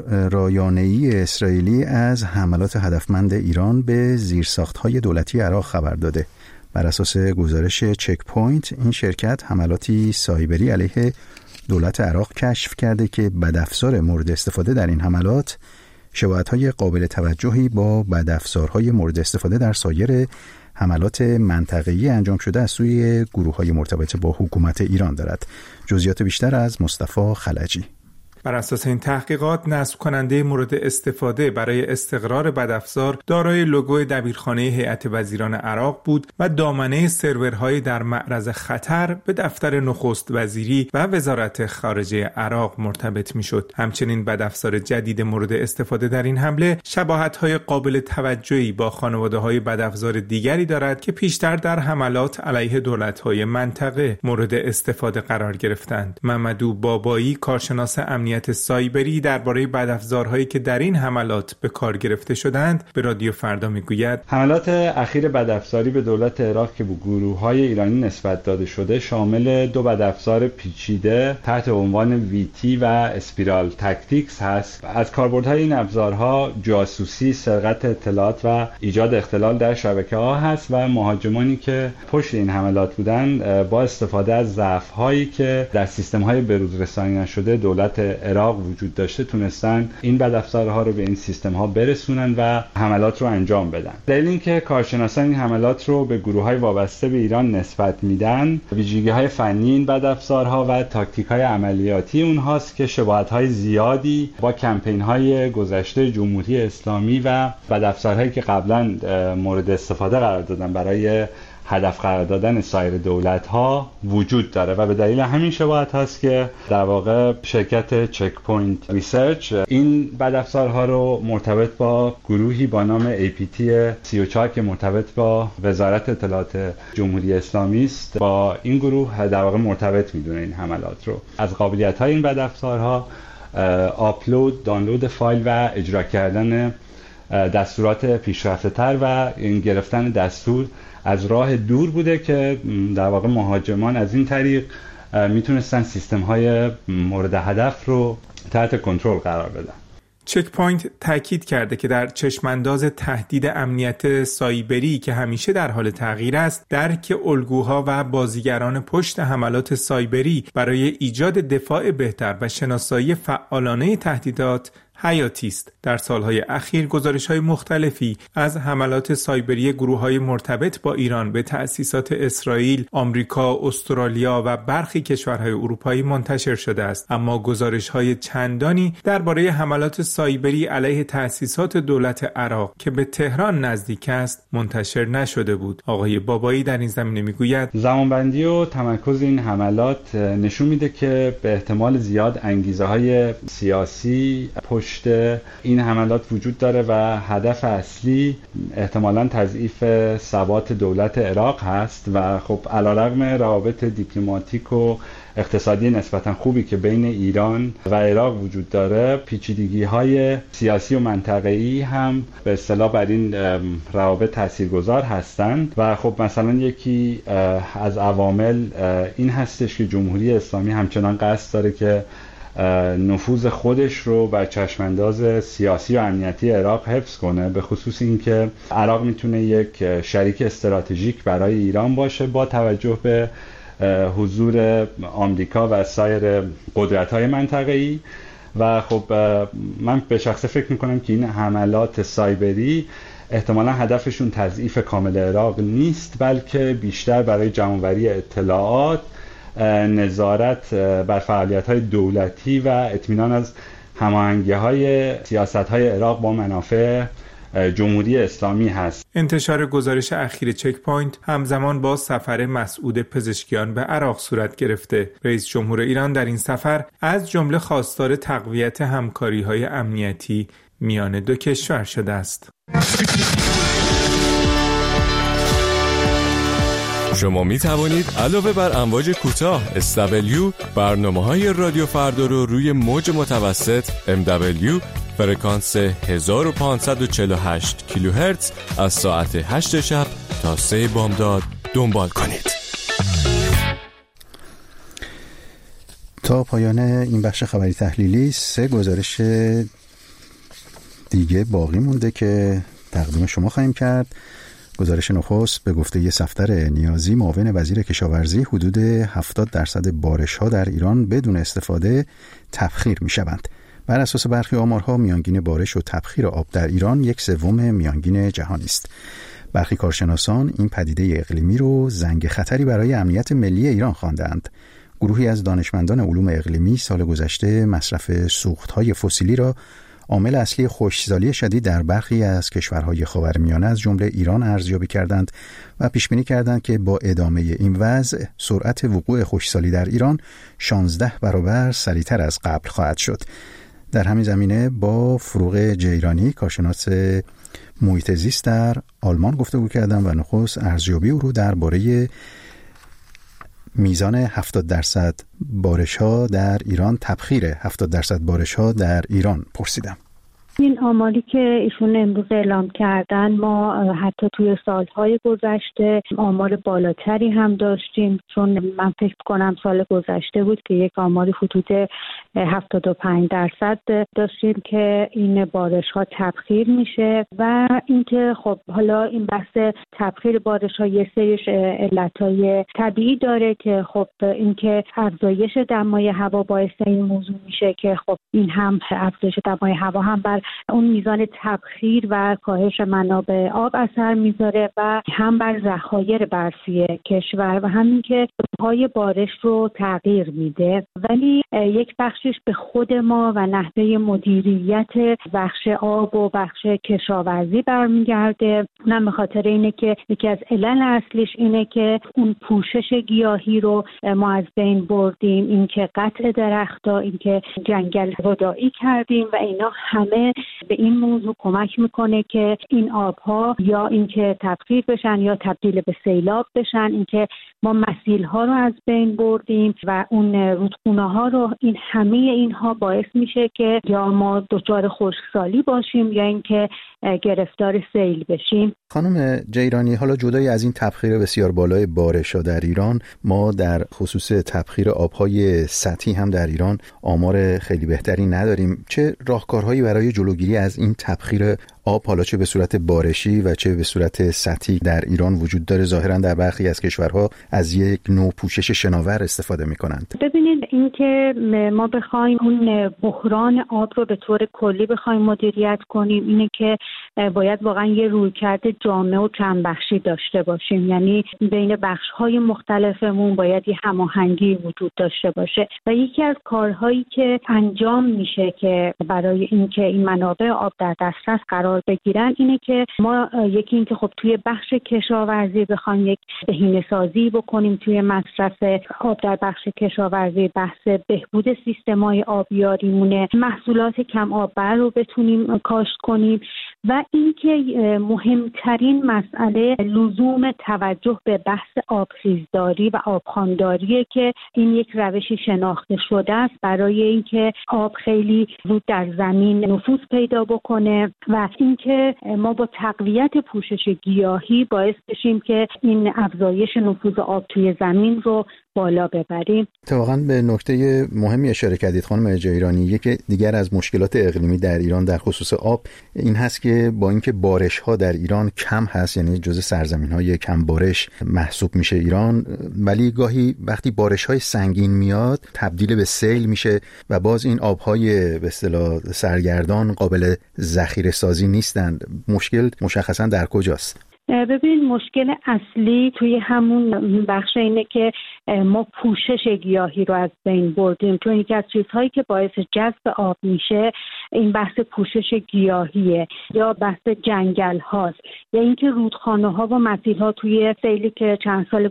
رایانه‌ای اسرائیلی از حملات هدفمند ایران به زیرساخت‌های دولتی عراق خبر داده. بر اساس گزارش چک پوینت این شرکت حملاتی سایبری علیه دولت عراق کشف کرده که بدافزار مورد استفاده در این حملات شباهت‌های قابل توجهی با بدافزارهای مورد استفاده در سایر حملات منطقه‌ای انجام شده از سوی گروه‌های مرتبط با حکومت ایران دارد. جزئیات بیشتر از مصطفی خلجی. بر اساس این تحقیقات نصب کننده مورد استفاده برای استقرار بدافزار دارای لوگوی دبیرخانه هیئت وزیران عراق بود و دامنه سرورهای در معرض خطر به دفتر نخست وزیری و وزارت خارجه عراق مرتبط میشد. همچنین بدافزار جدید مورد استفاده در این حمله شباهت‌های قابل توجهی با خانواده‌های بدافزار دیگری دارد که پیشتر در حملات علیه دولت‌های منطقه مورد استفاده قرار گرفتند. محمدو بابایی کارشناس امنیت سایبری درباره بدافزارهایی که در این حملات به کار گرفته شدند به رادیو فردا میگوید حملات اخیر بدافزاری به دولت عراق که به گروه‌های ایرانی نسبت داده شده شامل دو بدافزار پیچیده تحت عنوان ویتی و اسپیرال تاکتیکس هست. از کاربردهای این ابزارها جاسوسی، سرقت اطلاعات و ایجاد اختلال در شبکه‌ها هست و مهاجمانی که پشت این حملات بودند با استفاده از ضعف‌هایی که در سیستم‌های بروز رسانی نشده دولت عراق وجود داشته تونستن این بدافزارها رو به این سیستم ها برسونن و حملات رو انجام بدن. دلیل اینکه کارشناسان این حملات رو به گروه های وابسته به ایران نسبت میدن ویژگی های فنی این بدافزارها و تاکتیک های عملیاتی اونهاست که شباهت های زیادی با کمپین های گذشته جمهوری اسلامی و بدافزارهایی که قبلا مورد استفاده قرار دادن برای هدف قرار دادن سایر دولت‌ها وجود داره و به دلیل همین شباهت هست که در واقع شرکت چک پوینت ریسرچ این بدافزارها رو مرتبط با گروهی با نام APT 34 که مرتبط با وزارت اطلاعات جمهوری اسلامی است با این گروه در واقع مرتبط میدونه این حملات رو. از قابلیت‌های این بدافزارها آپلود، دانلود فایل و اجرا کردن دستورات پیشرفته تر و این گرفتن دستور از راه دور بوده که در واقع مهاجمان از این طریق میتونستن سیستم های مورد هدف رو تحت کنترل قرار بدن. چک پوینت تاکید کرده که در چشمانداز تهدید امنیت سایبری که همیشه در حال تغییر است، درک الگوها و بازیگران پشت حملات سایبری برای ایجاد دفاع بهتر و شناسایی فعالانه تهدیدات حیاتی است. در سالهای اخیر گزارش‌های مختلفی از حملات سایبری گروه‌های مرتبط با ایران به تأسیسات اسرائیل، آمریکا، استرالیا و برخی کشورهای اروپایی منتشر شده است، اما گزارش‌های چندانی درباره حملات سایبری علیه تأسیسات دولت عراق که به تهران نزدیک است منتشر نشده بود. آقای بابایی در این زمینه میگوید زمانبندی و تمرکز این حملات نشون میده که به احتمال زیاد انگیزه‌های سیاسی پشت این حملات وجود داره و هدف اصلی احتمالاً تضعیف ثبات دولت عراق هست و خب علیرغم روابط دیپلماتیک و اقتصادی نسبتاً خوبی که بین ایران و عراق وجود داره، پیچیدگی‌های سیاسی و منطقه‌ای هم به اصطلاح بر این روابط تاثیرگذار هستند و خب مثلا یکی از عوامل این هستش که جمهوری اسلامی همچنان قصد داره که نفوذ خودش رو بر چشمانداز سیاسی و امنیتی عراق حفظ کنه، به خصوص اینکه عراق میتونه یک شریک استراتژیک برای ایران باشه با توجه به حضور آمریکا و سایر قدرت‌های منطقه‌ای و خب من به شخصه فکر میکنم که این حملات سایبری احتمالا هدفشون تضعیف کامل عراق نیست، بلکه بیشتر برای جمع‌آوری اطلاعات، نظارت بر فعالیت‌های دولتی و اطمینان از هماهنگی‌های سیاست‌های عراق با منافع جمهوری اسلامی هست. انتشار گزارش اخیر چک پوینت همزمان با سفر مسعود پزشکیان به عراق صورت گرفته. رئیس جمهور ایران در این سفر از جمله خواستار تقویت همکاری‌های امنیتی میان دو کشور شده است. شما می توانید علاوه بر امواج کوتاه SW برنامه‌های رادیو فردا رو روی موج متوسط MW فرکانس 1548 کیلوهرتز از ساعت 8 شب تا 3 بامداد دنبال کنید. تا پایان این بخش خبری تحلیلی 3 گزارش دیگه باقی مونده که تقدیم شما خواهیم کرد. گزارش نخست به گفته صفدر نیازی، معاون وزیر کشاورزی، حدود 70% بارش‌ها در ایران بدون استفاده تبخیر می‌شوند. بر اساس برخی آمارها میانگین بارش و تبخیر آب در ایران 1/3 میانگین جهانی است. برخی کارشناسان این پدیده اقلیمی رو زنگ خطری برای امنیت ملی ایران خواندند. گروهی از دانشمندان علوم اقلیمی سال گذشته مصرف سوخت‌های فسیلی را عامل اصلی خشکسالی شدید در برخی از کشورهای خاورمیانه از جمله ایران ارزیابی کردند و پیش بینی کردند که با ادامه این وضع سرعت وقوع خشکسالی در ایران 16 برابر سریعتر از قبل خواهد شد. در همین زمینه با فروغ جیرانی، کارشناس محیط زیست در آلمان گفتگو کردم و نخست ارزیابی او رو درباره میزان 70% بارش‌ها در ایران، تبخیر 70% بارش‌ها در ایران پرسیدم. این آماری که ایشون امروز اعلام کردن، ما حتی توی سالهای گذشته آمار بالاتری هم داشتیم، چون من فکر کنم سال گذشته بود که یک آماری حدود 75% داشتیم که این بارش ها تبخیر میشه و اینکه خب حالا این بحث تبخیر بارش ها یه سریش علتهای طبیعی داره که خب اینکه افزایش دمای هوا باعث این موضوع میشه که خب این هم افزایش دمای هوا هم بر اون میزان تبخیر و کاهش منابع آب اثر میذاره و هم بر ذخایر برفی کشور و همین که های بارش رو تغییر میده. ولی یک بخشش به خود ما و نحوه مدیریت بخش آب و بخش کشاورزی برمیگرده. اونم به خاطر اینه که یکی از علل اصلیش اینه که اون پوشش گیاهی رو ما از بین بردیم، اینکه قطع درخت‌ها، اینکه جنگل رودایی کردیم و اینا همه به این موضوع کمک میکنه که این آبها یا اینکه تبخیر بشن یا تبدیل به سیلاب بشن. اینکه ما مسیل‌ها رو از بین بردیم و اون رودخونه‌ها رو، این همه اینها باعث میشه که یا ما دچار خشکسالی باشیم یا اینکه گرفتار سیل بشیم. خانم جیرانی، حالا جدای از این تبخیر بسیار بالای بارش‌ها در ایران، ما در خصوص تبخیر آب‌های سطحی هم در ایران آمار خیلی بهتری نداریم. چه راهکارهایی برای جلوگیری از این تبخیر آب، حالا چه به صورت بارشی و چه به صورت سطحی، در ایران وجود داره؟ ظاهراً در برخی از کشورها از یک نوع پوشش شناور استفاده می‌کنند. ببینید، اینکه ما بخوایم اون بحران آب رو به طور کلی بخوایم مدیریت کنیم، اینه که باید واقعا یه رویکرد جامع و چندبخشی داشته باشیم. یعنی بین بخش‌های مختلفمون باید یه هماهنگی وجود داشته باشه و یکی از کارهایی که انجام میشه که برای اینکه این منابع آب در دسترس قرار بگیرن اینه که ما یکی اینکه خب توی بخش کشاورزی بخوایم یک بهینه‌سازی بکنیم توی مصرف آب در بخش کشاورزی، بحث بهبود سیستم‌های آبیاریمونه، محصولات کم آببر رو بتونیم کاشت کنیم و اینکه مهمترین مسئله لزوم توجه به بحث آبخیزداری و آبخوانداریه که این یک روشی شناخته شده است برای اینکه آب خیلی زود در زمین نفوذ پیدا بکنه و اینکه ما با تقویت پوشش گیاهی باعث بشیم که این افزایش نفوذ آب توی زمین رو بالا ببریم. واقعا به نکته مهمی اشاره کردید خانم جیرانی. یکی دیگر از مشکلات اقلیمی در ایران در خصوص آب این هست که با اینکه بارش‌ها در ایران کم هست، یعنی جزء سرزمین‌های کم بارش محسوب میشه ایران، ولی گاهی وقتی بارش‌های سنگین میاد تبدیل به سیل میشه و باز این آب‌های به اصطلاح سرگردان قابل ذخیره‌سازی نیستند. مشکل مشخصاً در کجاست؟ ببین، مشکل اصلی توی همون بخش اینه که ما پوشش گیاهی رو از بین بردیم. چون یکی از چیزهایی که باعث جذب آب میشه این بحث پوشش گیاهیه یا بحث جنگل هاست یا اینکه رودخانه ها و مسیرها. توی سیلی که چند سال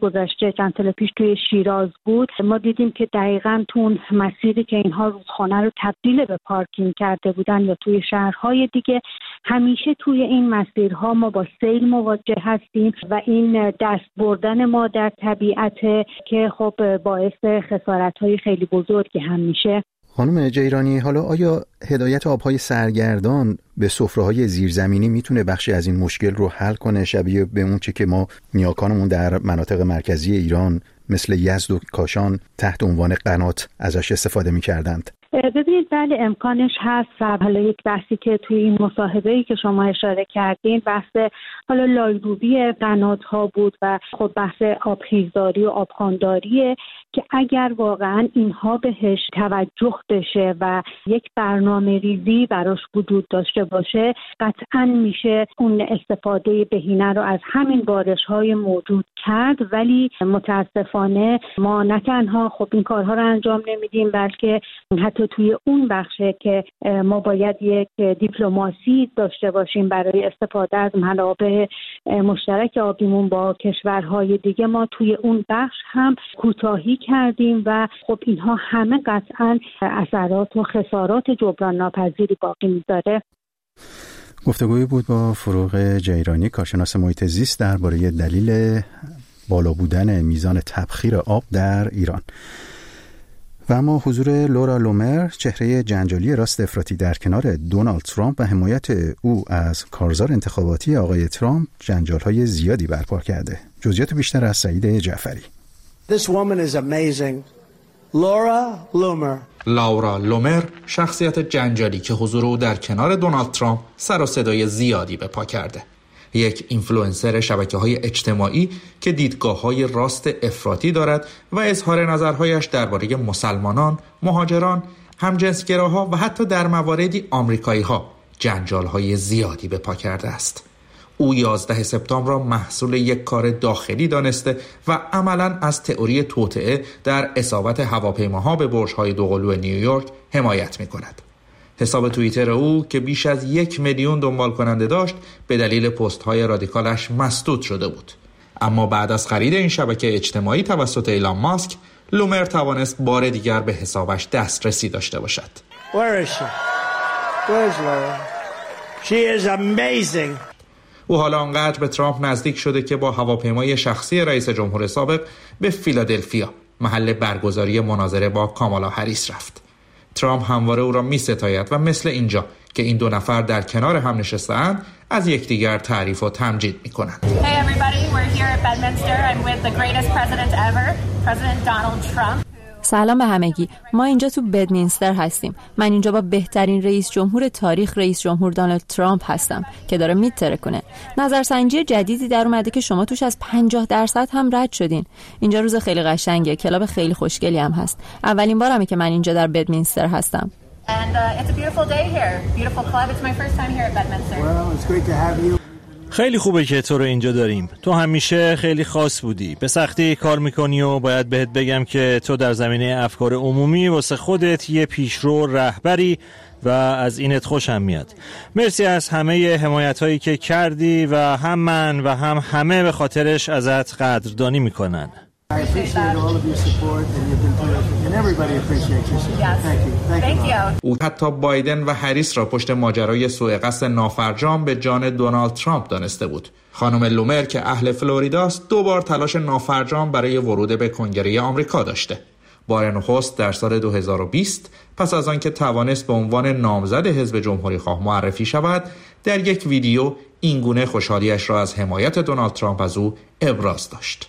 پیش توی شیراز بود، ما دیدیم که دقیقاً تو اون مسیری که اینها رودخانه رو تبدیل به پارکینگ کرده بودن یا توی شهرهای دیگه، همیشه توی این مسیرها ما با سیل مواجه هستیم و این دست بردن ما در طبیعت که خب باعث خسارت‌های خیلی بزرگی هم میشه. خانم جیرانی، حالا آیا هدایت آب‌های سرگردان به سفره‌های زیرزمینی میتونه بخشی از این مشکل رو حل کنه، شبیه به اون چه که ما نیاکانمون در مناطق مرکزی ایران مثل یزد و کاشان تحت عنوان قنات ازش استفاده می‌کردند؟ ببینید، بله امکانش هست. و حالا یک بحثی که توی این مصاحبه‌ای که شما اشاره کردین، بحث حالا لایروبی قنات‌ها بود و خب بحث آبخیزداری و آبخوانداریه که اگر واقعا اینها بهش توجه بشه و یک برنامه ریزی براش وجود داشته باشه، قطعاً میشه اون استفاده بهینه رو از همین بارش‌های موجود کرد. ولی متاسفانه ما نه تنها خب این کارها رو انجام نمیدیم، بلکه حتی توی اون بخشه که ما باید یک دیپلماسی داشته باشیم برای استفاده از منابع مشترک آبیمون با کشورهای دیگه، ما توی اون بخش هم کوتاهی کردیم و خب اینها همه قطعاً اثرات و خسارات جبران ناپذیری باقی میذاره. گفتگویی بود با فروغ جیرانی، کارشناس محیط زیست، درباره دلیل بالا بودن میزان تبخیر آب در ایران. و اما حضور لورا لومر، چهره جنجالی راست افراطی در کنار دونالد ترامپ و حمایت او از کارزار انتخاباتی آقای ترامپ، جنجال‌های زیادی برپا کرده. جزئیات بیشتر از سعید جعفری. This woman is amazing. لورا لومر، شخصیت جنجالی که حضور او در کنار دونالد ترامپ سر و صدای زیادی به پا کرده. یک اینفلوئنسر شبکه‌های اجتماعی که دیدگاه‌های راست افراطی دارد و اظهار نظرهایش درباره مسلمانان، مهاجران، همجنسگراها و حتی در مواردی آمریکایی‌ها جنجال‌های زیادی به پا کرده است. او 11 سپتامبر را محصول یک کار داخلی دانسته و عملاً از تئوری توطئه در اصابت هواپیماها به برج‌های دوقلو نیویورک حمایت می‌کند. حساب توییتر او که بیش از 1 میلیون دنبال کننده داشت به دلیل پست‌های رادیکالش مسدود شده بود. اما بعد از خرید این شبکه اجتماعی توسط ایلان ماسک، لومر توانست بار دیگر به حسابش دسترسی داشته باشد. She is amazing. او حالا آنقدر به ترامپ نزدیک شده که با هواپیمای شخصی رئیس جمهور سابق به فیلادلفیا، محل برگزاری مناظره با کامالا هریس، رفت. ترامپ همواره او را می‌ستاید و مثل اینجا که این دو نفر در کنار هم نشسته‌اند از یکدیگر تعریف و تمجید می‌کنند. Hey everybody, we're here at Bedminster. I'm with the greatest president ever, President Donald Trump. سلام به همگی. ما اینجا تو بدمینستر هستیم. من اینجا با بهترین رئیس جمهور تاریخ، رئیس جمهور دونالد ترامپ هستم که داره میترکونه. نظرسنجی جدیدی در اومده که شما توش از 50% هم رد شدین. اینجا روز خیلی قشنگه، کلاب خیلی خوشگلی هم هست. اولین بارمه که من اینجا در بدمینستر هستم. And it's a beautiful day here. Beautiful club. It's my first time here at Bedminster. Well, it's great to have you. خیلی خوبه که تو رو اینجا داریم. تو همیشه خیلی خاص بودی. به سختی کار میکنی و باید بهت بگم که تو در زمینه افکار عمومی واسه خودت یه پیشرو رهبری و از اینت خوشم میاد. مرسی از همه حمایتایی که کردی و هم من و هم همه به خاطرش ازت قدردانی میکنن. I appreciate all of your support and you've been terrific and everybody appreciates your support. Yes. Thank you. او حتی بایدن و هریس را پشت ماجرای سوء قصد نافرجام به جان دونالد ترامپ دانسته بود. خانم لومر که اهل فلوریداست 2 بار تلاش نافرجام برای ورود به کنگره آمریکا داشته. بار نخست در سال 2020 پس از آنکه توانست به عنوان نامزد حزب جمهوری خواه معرفی شود، در یک ویدیو اینگونه خوشحالیش را از حمایت دونالد ترامپ از او ابراز داشت.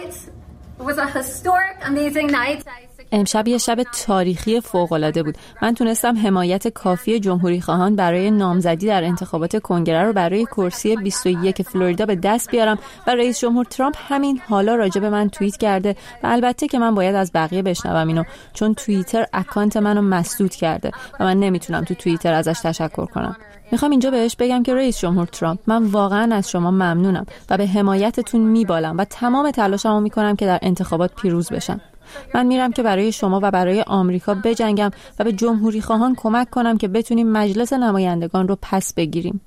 امشب یه شب تاریخی فوق‌العاده بود. من تونستم حمایت کافی جمهوری خواهان برای نامزدی در انتخابات کنگره رو برای کرسی 21 فلوریدا به دست بیارم و رئیس جمهور ترامپ همین حالا راجع به من توییت کرده و البته که من باید از بقیه بشنوم اینو، چون توییتر اکانت منو مسدود کرده و من نمیتونم تو توییتر ازش تشکر کنم. میخوام اینجا بهش بگم که رئیس جمهور ترامپ، من واقعا از شما ممنونم و به حمایتتون میبالم و تمام تلاشمو میکنم که در انتخابات پیروز بشم. من میرم که برای شما و برای آمریکا بجنگم و به جمهوری خواهان کمک کنم که بتونیم مجلس نمایندگان رو پس بگیریم.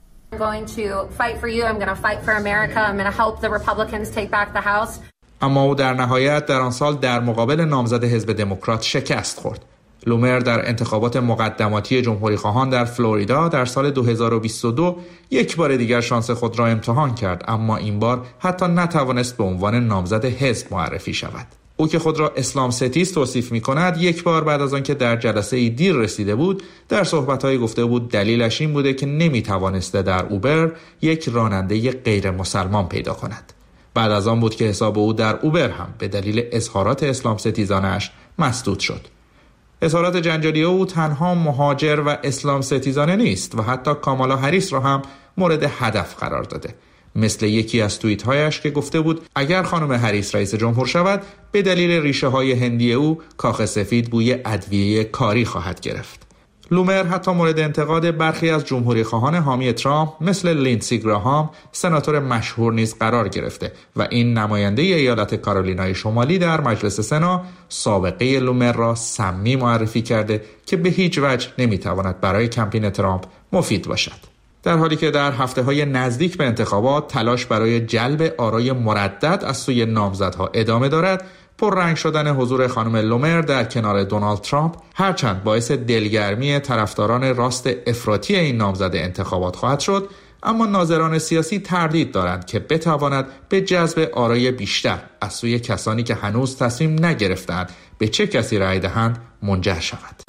اما او در نهایت در آن سال در مقابل نامزد حزب دموکرات شکست خورد. لومر در انتخابات مقدماتی جمهوری خواهان در فلوریدا در سال 2022 یک بار دیگر شانس خود را امتحان کرد، اما این بار حتی نتوانست به عنوان نامزد حزب معرفی شود. او که خود را اسلام ستیز توصیف می کند، یک بار بعد از آنکه در جلسه دیر رسیده بود در صحبت‌های گفته بود دلیلش این بوده که نمی توانسته در اوبر یک راننده غیر مسلمان پیدا کند. بعد از آن بود که حساب او در اوبر هم به دلیل اظهارات اسلام ستیزانش مسدود شد. اظهارات جنجالی او تنها مهاجر و اسلام ستیزانه نیست و حتی کامالا هریس را هم مورد هدف قرار داده. مثل یکی از توییت هایش که گفته بود اگر خانم هریس رئیس جمهور شود به دلیل ریشه های هندی او کاخ سفید بوی ادویه کاری خواهد گرفت. لومر حتی مورد انتقاد برخی از جمهوری خواهان حامی ترامپ مثل لیندسی گراهام، سناتور مشهور نیز قرار گرفته و این نماینده ایالت کارولینای شمالی در مجلس سنا سابقه لومر را سمی معرفی کرده که به هیچ وجه نمیتواند برای کمپین ترامپ مفید باشد. در حالی که در هفته‌های نزدیک به انتخابات تلاش برای جلب آرای مردد از سوی نامزدها ادامه دارد، پررنگ شدن حضور خانم لومر در کنار دونالد ترامپ هرچند باعث دلگرمی طرفداران راست افراطی این نامزد انتخابات خواهد شد، اما ناظران سیاسی تردید دارند که بتواند به جذب آرای بیشتر از سوی کسانی که هنوز تصمیم نگرفتند به چه کسی رأی دهند منجر شود.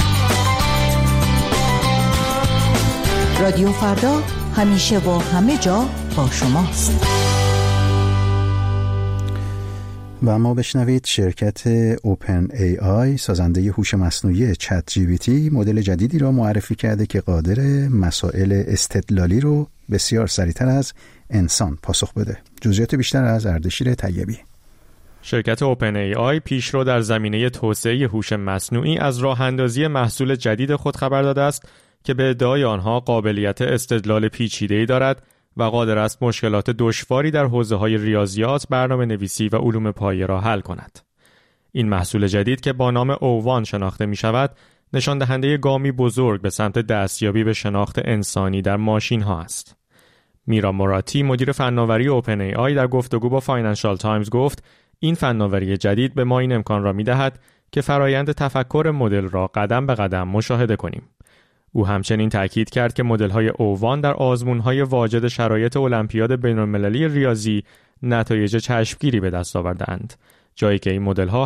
رادیو فردا همیشه و همه جا با شماست. و ما بشنوید شرکت اوپن ای آی سازنده هوش مصنوعی چت جی پی تی مدل جدیدی را معرفی کرده که قادر مسائل استدلالی رو بسیار سریعتر از انسان پاسخ بده. جزئیات بیشتر از اردشیر طیبی. شرکت اوپن ای آی پیشرو در زمینه توسعه هوش مصنوعی از راه اندازی محصول جدید خود خبر داده است که به ادعای آنها قابلیت استدلال پیچیده‌ای دارد و قادر است مشکلات دشواری در حوزه‌های ریاضیات، برنامه‌نویسی و علوم پایه را حل کند. این محصول جدید که با نام اووان شناخته می‌شود، نشان دهنده گامی بزرگ به سمت دستیابی به شناخت انسانی در ماشین‌ها است. میرا موراتی، مدیر فناوری اوپن ای آی، در گفتگو با فاینانشال تایمز گفت: این فناوری جدید به ما این امکان را می‌دهد که فرایند تفکر مدل را قدم به قدم مشاهده کنیم. او همچنین تاکید کرد که مدل‌های اووان در آزمون‌های واجد شرایط المپیاد بین‌المللی ریاضی نتایج چشمگیری به دست آوردند، جایی که این مدل‌ها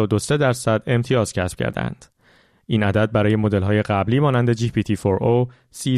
83% امتیاز کسب کردند. این عدد برای مدل‌های قبلی مانند GPT-4o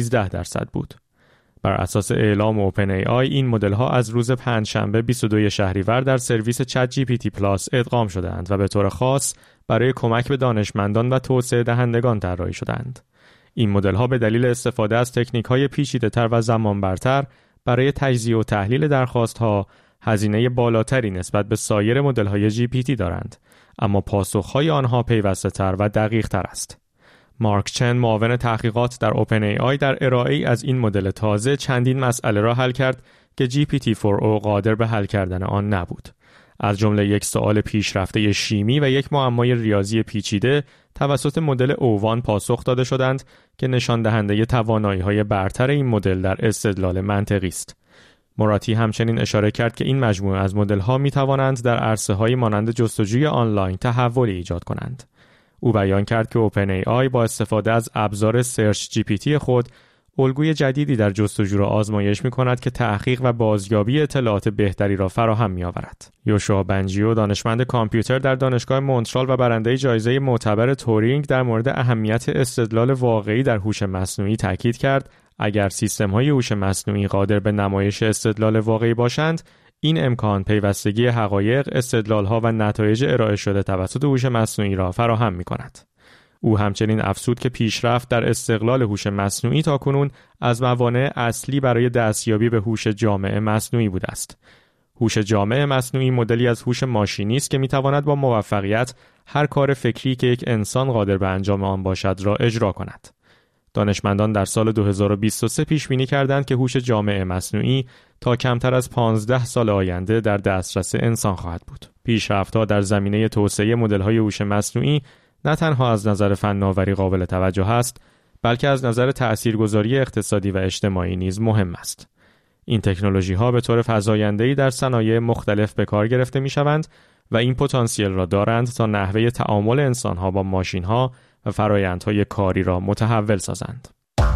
13% بود. بر اساس اعلام اوپن ای آی این مدل‌ها از روز پنجشنبه 22 شهریور در سرویس چت جی پی تی پلاس ادغام شدند و به طور خاص برای کمک به دانشمندان و توسعه دهندگان طراحی شدند. این مدل‌ها به دلیل استفاده از تکنیک‌های پیچیده‌تر و زمانبرتر برای تجزیه و تحلیل درخواست‌ها هزینه بالاتری نسبت به سایر مدل‌های جی پی تی دارند، اما پاسخ‌های آنها پیوسته‌تر و دقیق‌تر است. مارک چن، معاون تحقیقات در اوپن ای آی، در ارائه‌ای از این مدل تازه چندین مسئله را حل کرد که GPT-4o قادر به حل کردن آن نبود. از جمله یک سوال پیشرفته شیمی و یک معمای ریاضی پیچیده توسط مدل اووان پاسخ داده شدند که نشان دهنده توانایی‌های برتر این مدل در استدلال منطقی است. موراتی همچنین اشاره کرد که این مجموعه از مدل‌ها می‌توانند در عرصه‌هایی مانند جستجوی آنلاین تحولی ایجاد کنند. او بیان کرد که اوپن ای آی با استفاده از ابزار سرچ جی پی تی خود الگوی جدیدی در جستجو را آزمایش می‌کند که تحقیق و بازیابی اطلاعات بهتری را فراهم می‌آورد. یوشوا بنجیو، دانشمند کامپیوتر در دانشگاه مونترال و برنده جایزه معتبر تورینگ، در مورد اهمیت استدلال واقعی در هوش مصنوعی تاکید کرد اگر سیستم‌های هوش مصنوعی قادر به نمایش استدلال واقعی باشند، این امکان پیوستگی حقایق، استدلال‌ها و نتایج ارائه شده توسط هوش مصنوعی را فراهم می‌کند. او همچنین افزود که پیشرفت در استقلال هوش مصنوعی تاکنون از موانع اصلی برای دستیابی به هوش جامع مصنوعی بوده است. هوش جامع مصنوعی مدلی از هوش ماشینی است که می‌تواند با موفقیت هر کار فکری که یک انسان قادر به انجام آن باشد را اجرا کند. دانشمندان در سال 2023 پیش بینی کردند که هوش جامع مصنوعی تا کمتر از 15 سال آینده در دسترس انسان خواهد بود. پیشرفت‌ها در زمینه توسعه مدل‌های هوش مصنوعی نه تنها از نظر فناوری قابل توجه است، بلکه از نظر تأثیرگذاری اقتصادی و اجتماعی نیز مهم است. این تکنولوژی‌ها به طور فزاینده‌ای در صنایع مختلف به کار گرفته می‌شوند و این پتانسیل را دارند تا نحوه تعامل انسان‌ها با ماشین‌ها و فرآیندهای کاری را متحول سازند.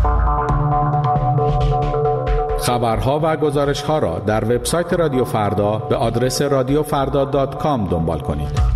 خبرها و گزارش‌ها را در وبسایت رادیو فردا به آدرس radiofarda.com دنبال کنید.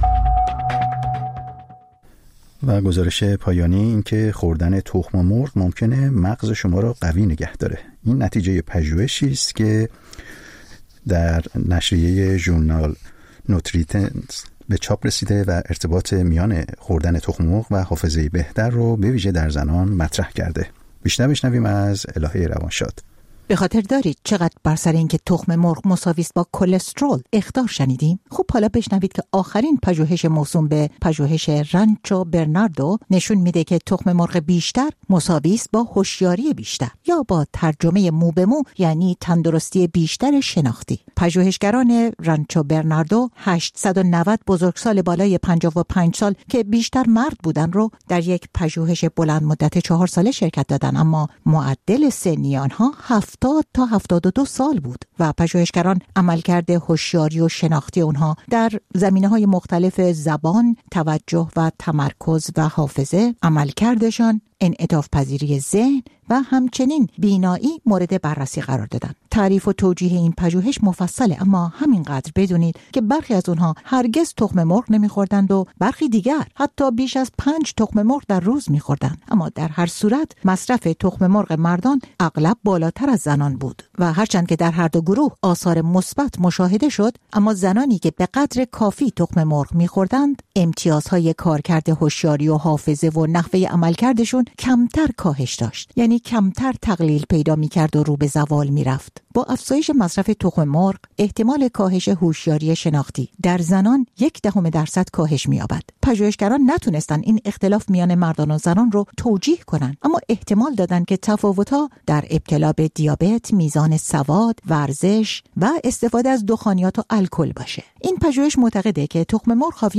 و گزارش پایانی این که خوردن تخم مرغ ممکنه مغز شما را قوی نگه داره. این نتیجه پژوهشی است که در نشریه ژورنال نوتریتنز به چاپ رسیده و ارتباط میان خوردن تخم مرغ و حافظه بهتر رو به ویژه در زنان مطرح کرده. بیشتر بشنویم از الهه روانشاد. به خاطر دارید چقدر بر سر این که تخم مرغ مساوی است با کلسترول اخطار شنیدیم؟ خب حالا بشنوید که آخرین پژوهش موسوم به پژوهش رانچو برناردو نشون میده که تخم مرغ بیشتر مساوی است با هوشیاری بیشتر، یا با ترجمه مو به مو یعنی تندرستی بیشتر شناختی. پژوهشگران رانچو برناردو 890 بزرگسال بالای 55 سال که بیشتر مرد بودن رو در یک پژوهش بلند مدت 4 ساله شرکت دادن، اما معدل سنی آنها 70 تا 72 سال بود و پژوهشگران عملکرد هوشیاری و شناختی اونها در زمینه‌های مختلف زبان، توجه و تمرکز و حافظه، عملکردشان، انعطاف پذیری ذهن و همچنین بینایی مورد بررسی قرار دادن. تعریف و توجیه این پژوهش مفصله، اما همینقدر بدونید که برخی از اونها هرگز تخم مرغ نمیخوردند و برخی دیگر حتی بیش از 5 تخم مرغ در روز میخوردند. اما در هر صورت مصرف تخم مرغ مردان اغلب بالاتر از زنان بود و هرچند که در هر دو گروه آثار مثبت مشاهده شد، اما زنانی که به قدر کافی تخم مرغ میخوردند امتیازهای کارکرد هوشیاری و حافظه و نحوه عملکردشون کمتر کاهش داشت، یعنی کمتر تقلیل پیدا می‌کرد و رو به زوال می‌رفت. با افزایش مصرف تخم مرغ احتمال کاهش هوشیاری شناختی در زنان 0.1% کاهش می‌یابد. پژوهشگران نتونستن این اختلاف میان مردان و زنان رو توجیه کنن، اما احتمال دادن که تفاوت‌ها در ابتلا به دیابت، میزان سواد، ورزش و استفاده از دخانیات و الکل باشه. این پژوهش معتقده که تخم مرغ حاوی مواد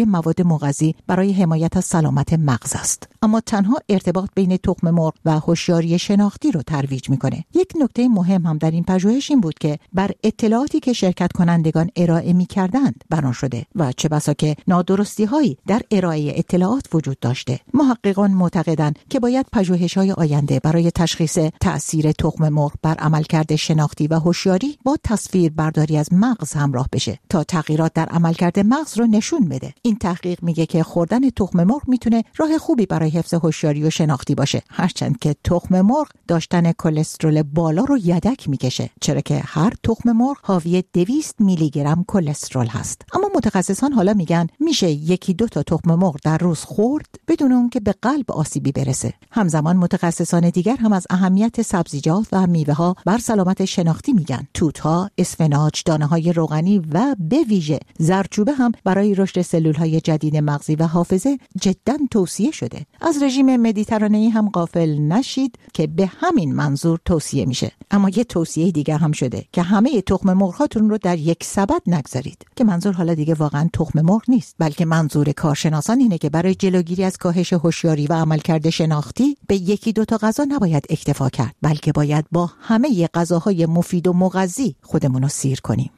مغذی برای حمایت از سلامت مغز است. اما تنها ارتباط بین تخم مرغ و هوشیاری شناختی رو ترویج میکنه. یک نکته مهم هم در این پژوهش این بود که بر اطلاعاتی که شرکت کنندگان ارائه میکردند بنا شده و چه بسا که نادرستی‌هایی در ارائه اطلاعات وجود داشته. محققان معتقدند که باید پژوهش‌های آینده برای تشخیص تأثیر تخم مرغ بر عملکرد شناختی و هوشیاری با تصویر برداری از مغز همراه بشه تا تغییرات در عملکرد مغز رو نشون بده. این تحقیق میگه که خوردن تخم مرغ میتونه راه خوبی برای حفظ هوشیاری و شناختی باشه، هرچند که تخم مرغ داشتن کلسترول بالا رو یدک میکشه، چرا که هر تخم مرغ حاوی 200 میلی گرم کلسترول هست. اما متخصصان حالا میگن میشه 1-2 تا تخم مرغ در روز خورد بدون اون که به قلب آسیبی برسه. همزمان متخصصان دیگر هم از اهمیت سبزیجات و میوه‌ها بر سلامت شناختی میگن. توت‌ها، اسفناج، دانه‌های روغنی و به ویژه زردچوبه هم برای رشد سلول‌های جدید مغزی و حافظه جداً توصیه شده. از رژیم مدیترانه‌ای هم غافل نشید که به همین منظور توصیه میشه. اما یه توصیه دیگه هم شده که همه تخم مرغ‌هاتون رو در یک سبد نگذارید، که منظور حالا دیگه واقعاً تخم مرغ نیست، بلکه منظور کارشناسان اینه که برای جلوگیری از کاهش هوشیاری و عملکرد شناختی به 1-2 تا غذا نباید اکتفا کرد، بلکه باید با همه غذاهای مفید و مغذی خودمون رو سیر کنیم.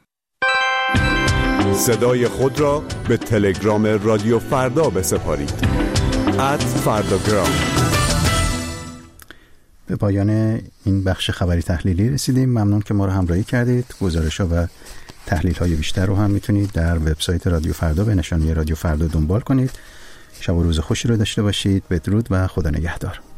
صدای خود را به تلگرام رادیو فردا بسپارید. @فرداگرام. به پایان این بخش خبری تحلیلی رسیدیم. ممنون که ما رو همراهی کردید. گزارش‌ها و تحلیل‌های بیشتر رو هم میتونید در وبسایت رادیو فردا به نشانی رادیو فردا دنبال کنید. شب و روز خوشی رو داشته باشید. بدرود و خدا نگهدار.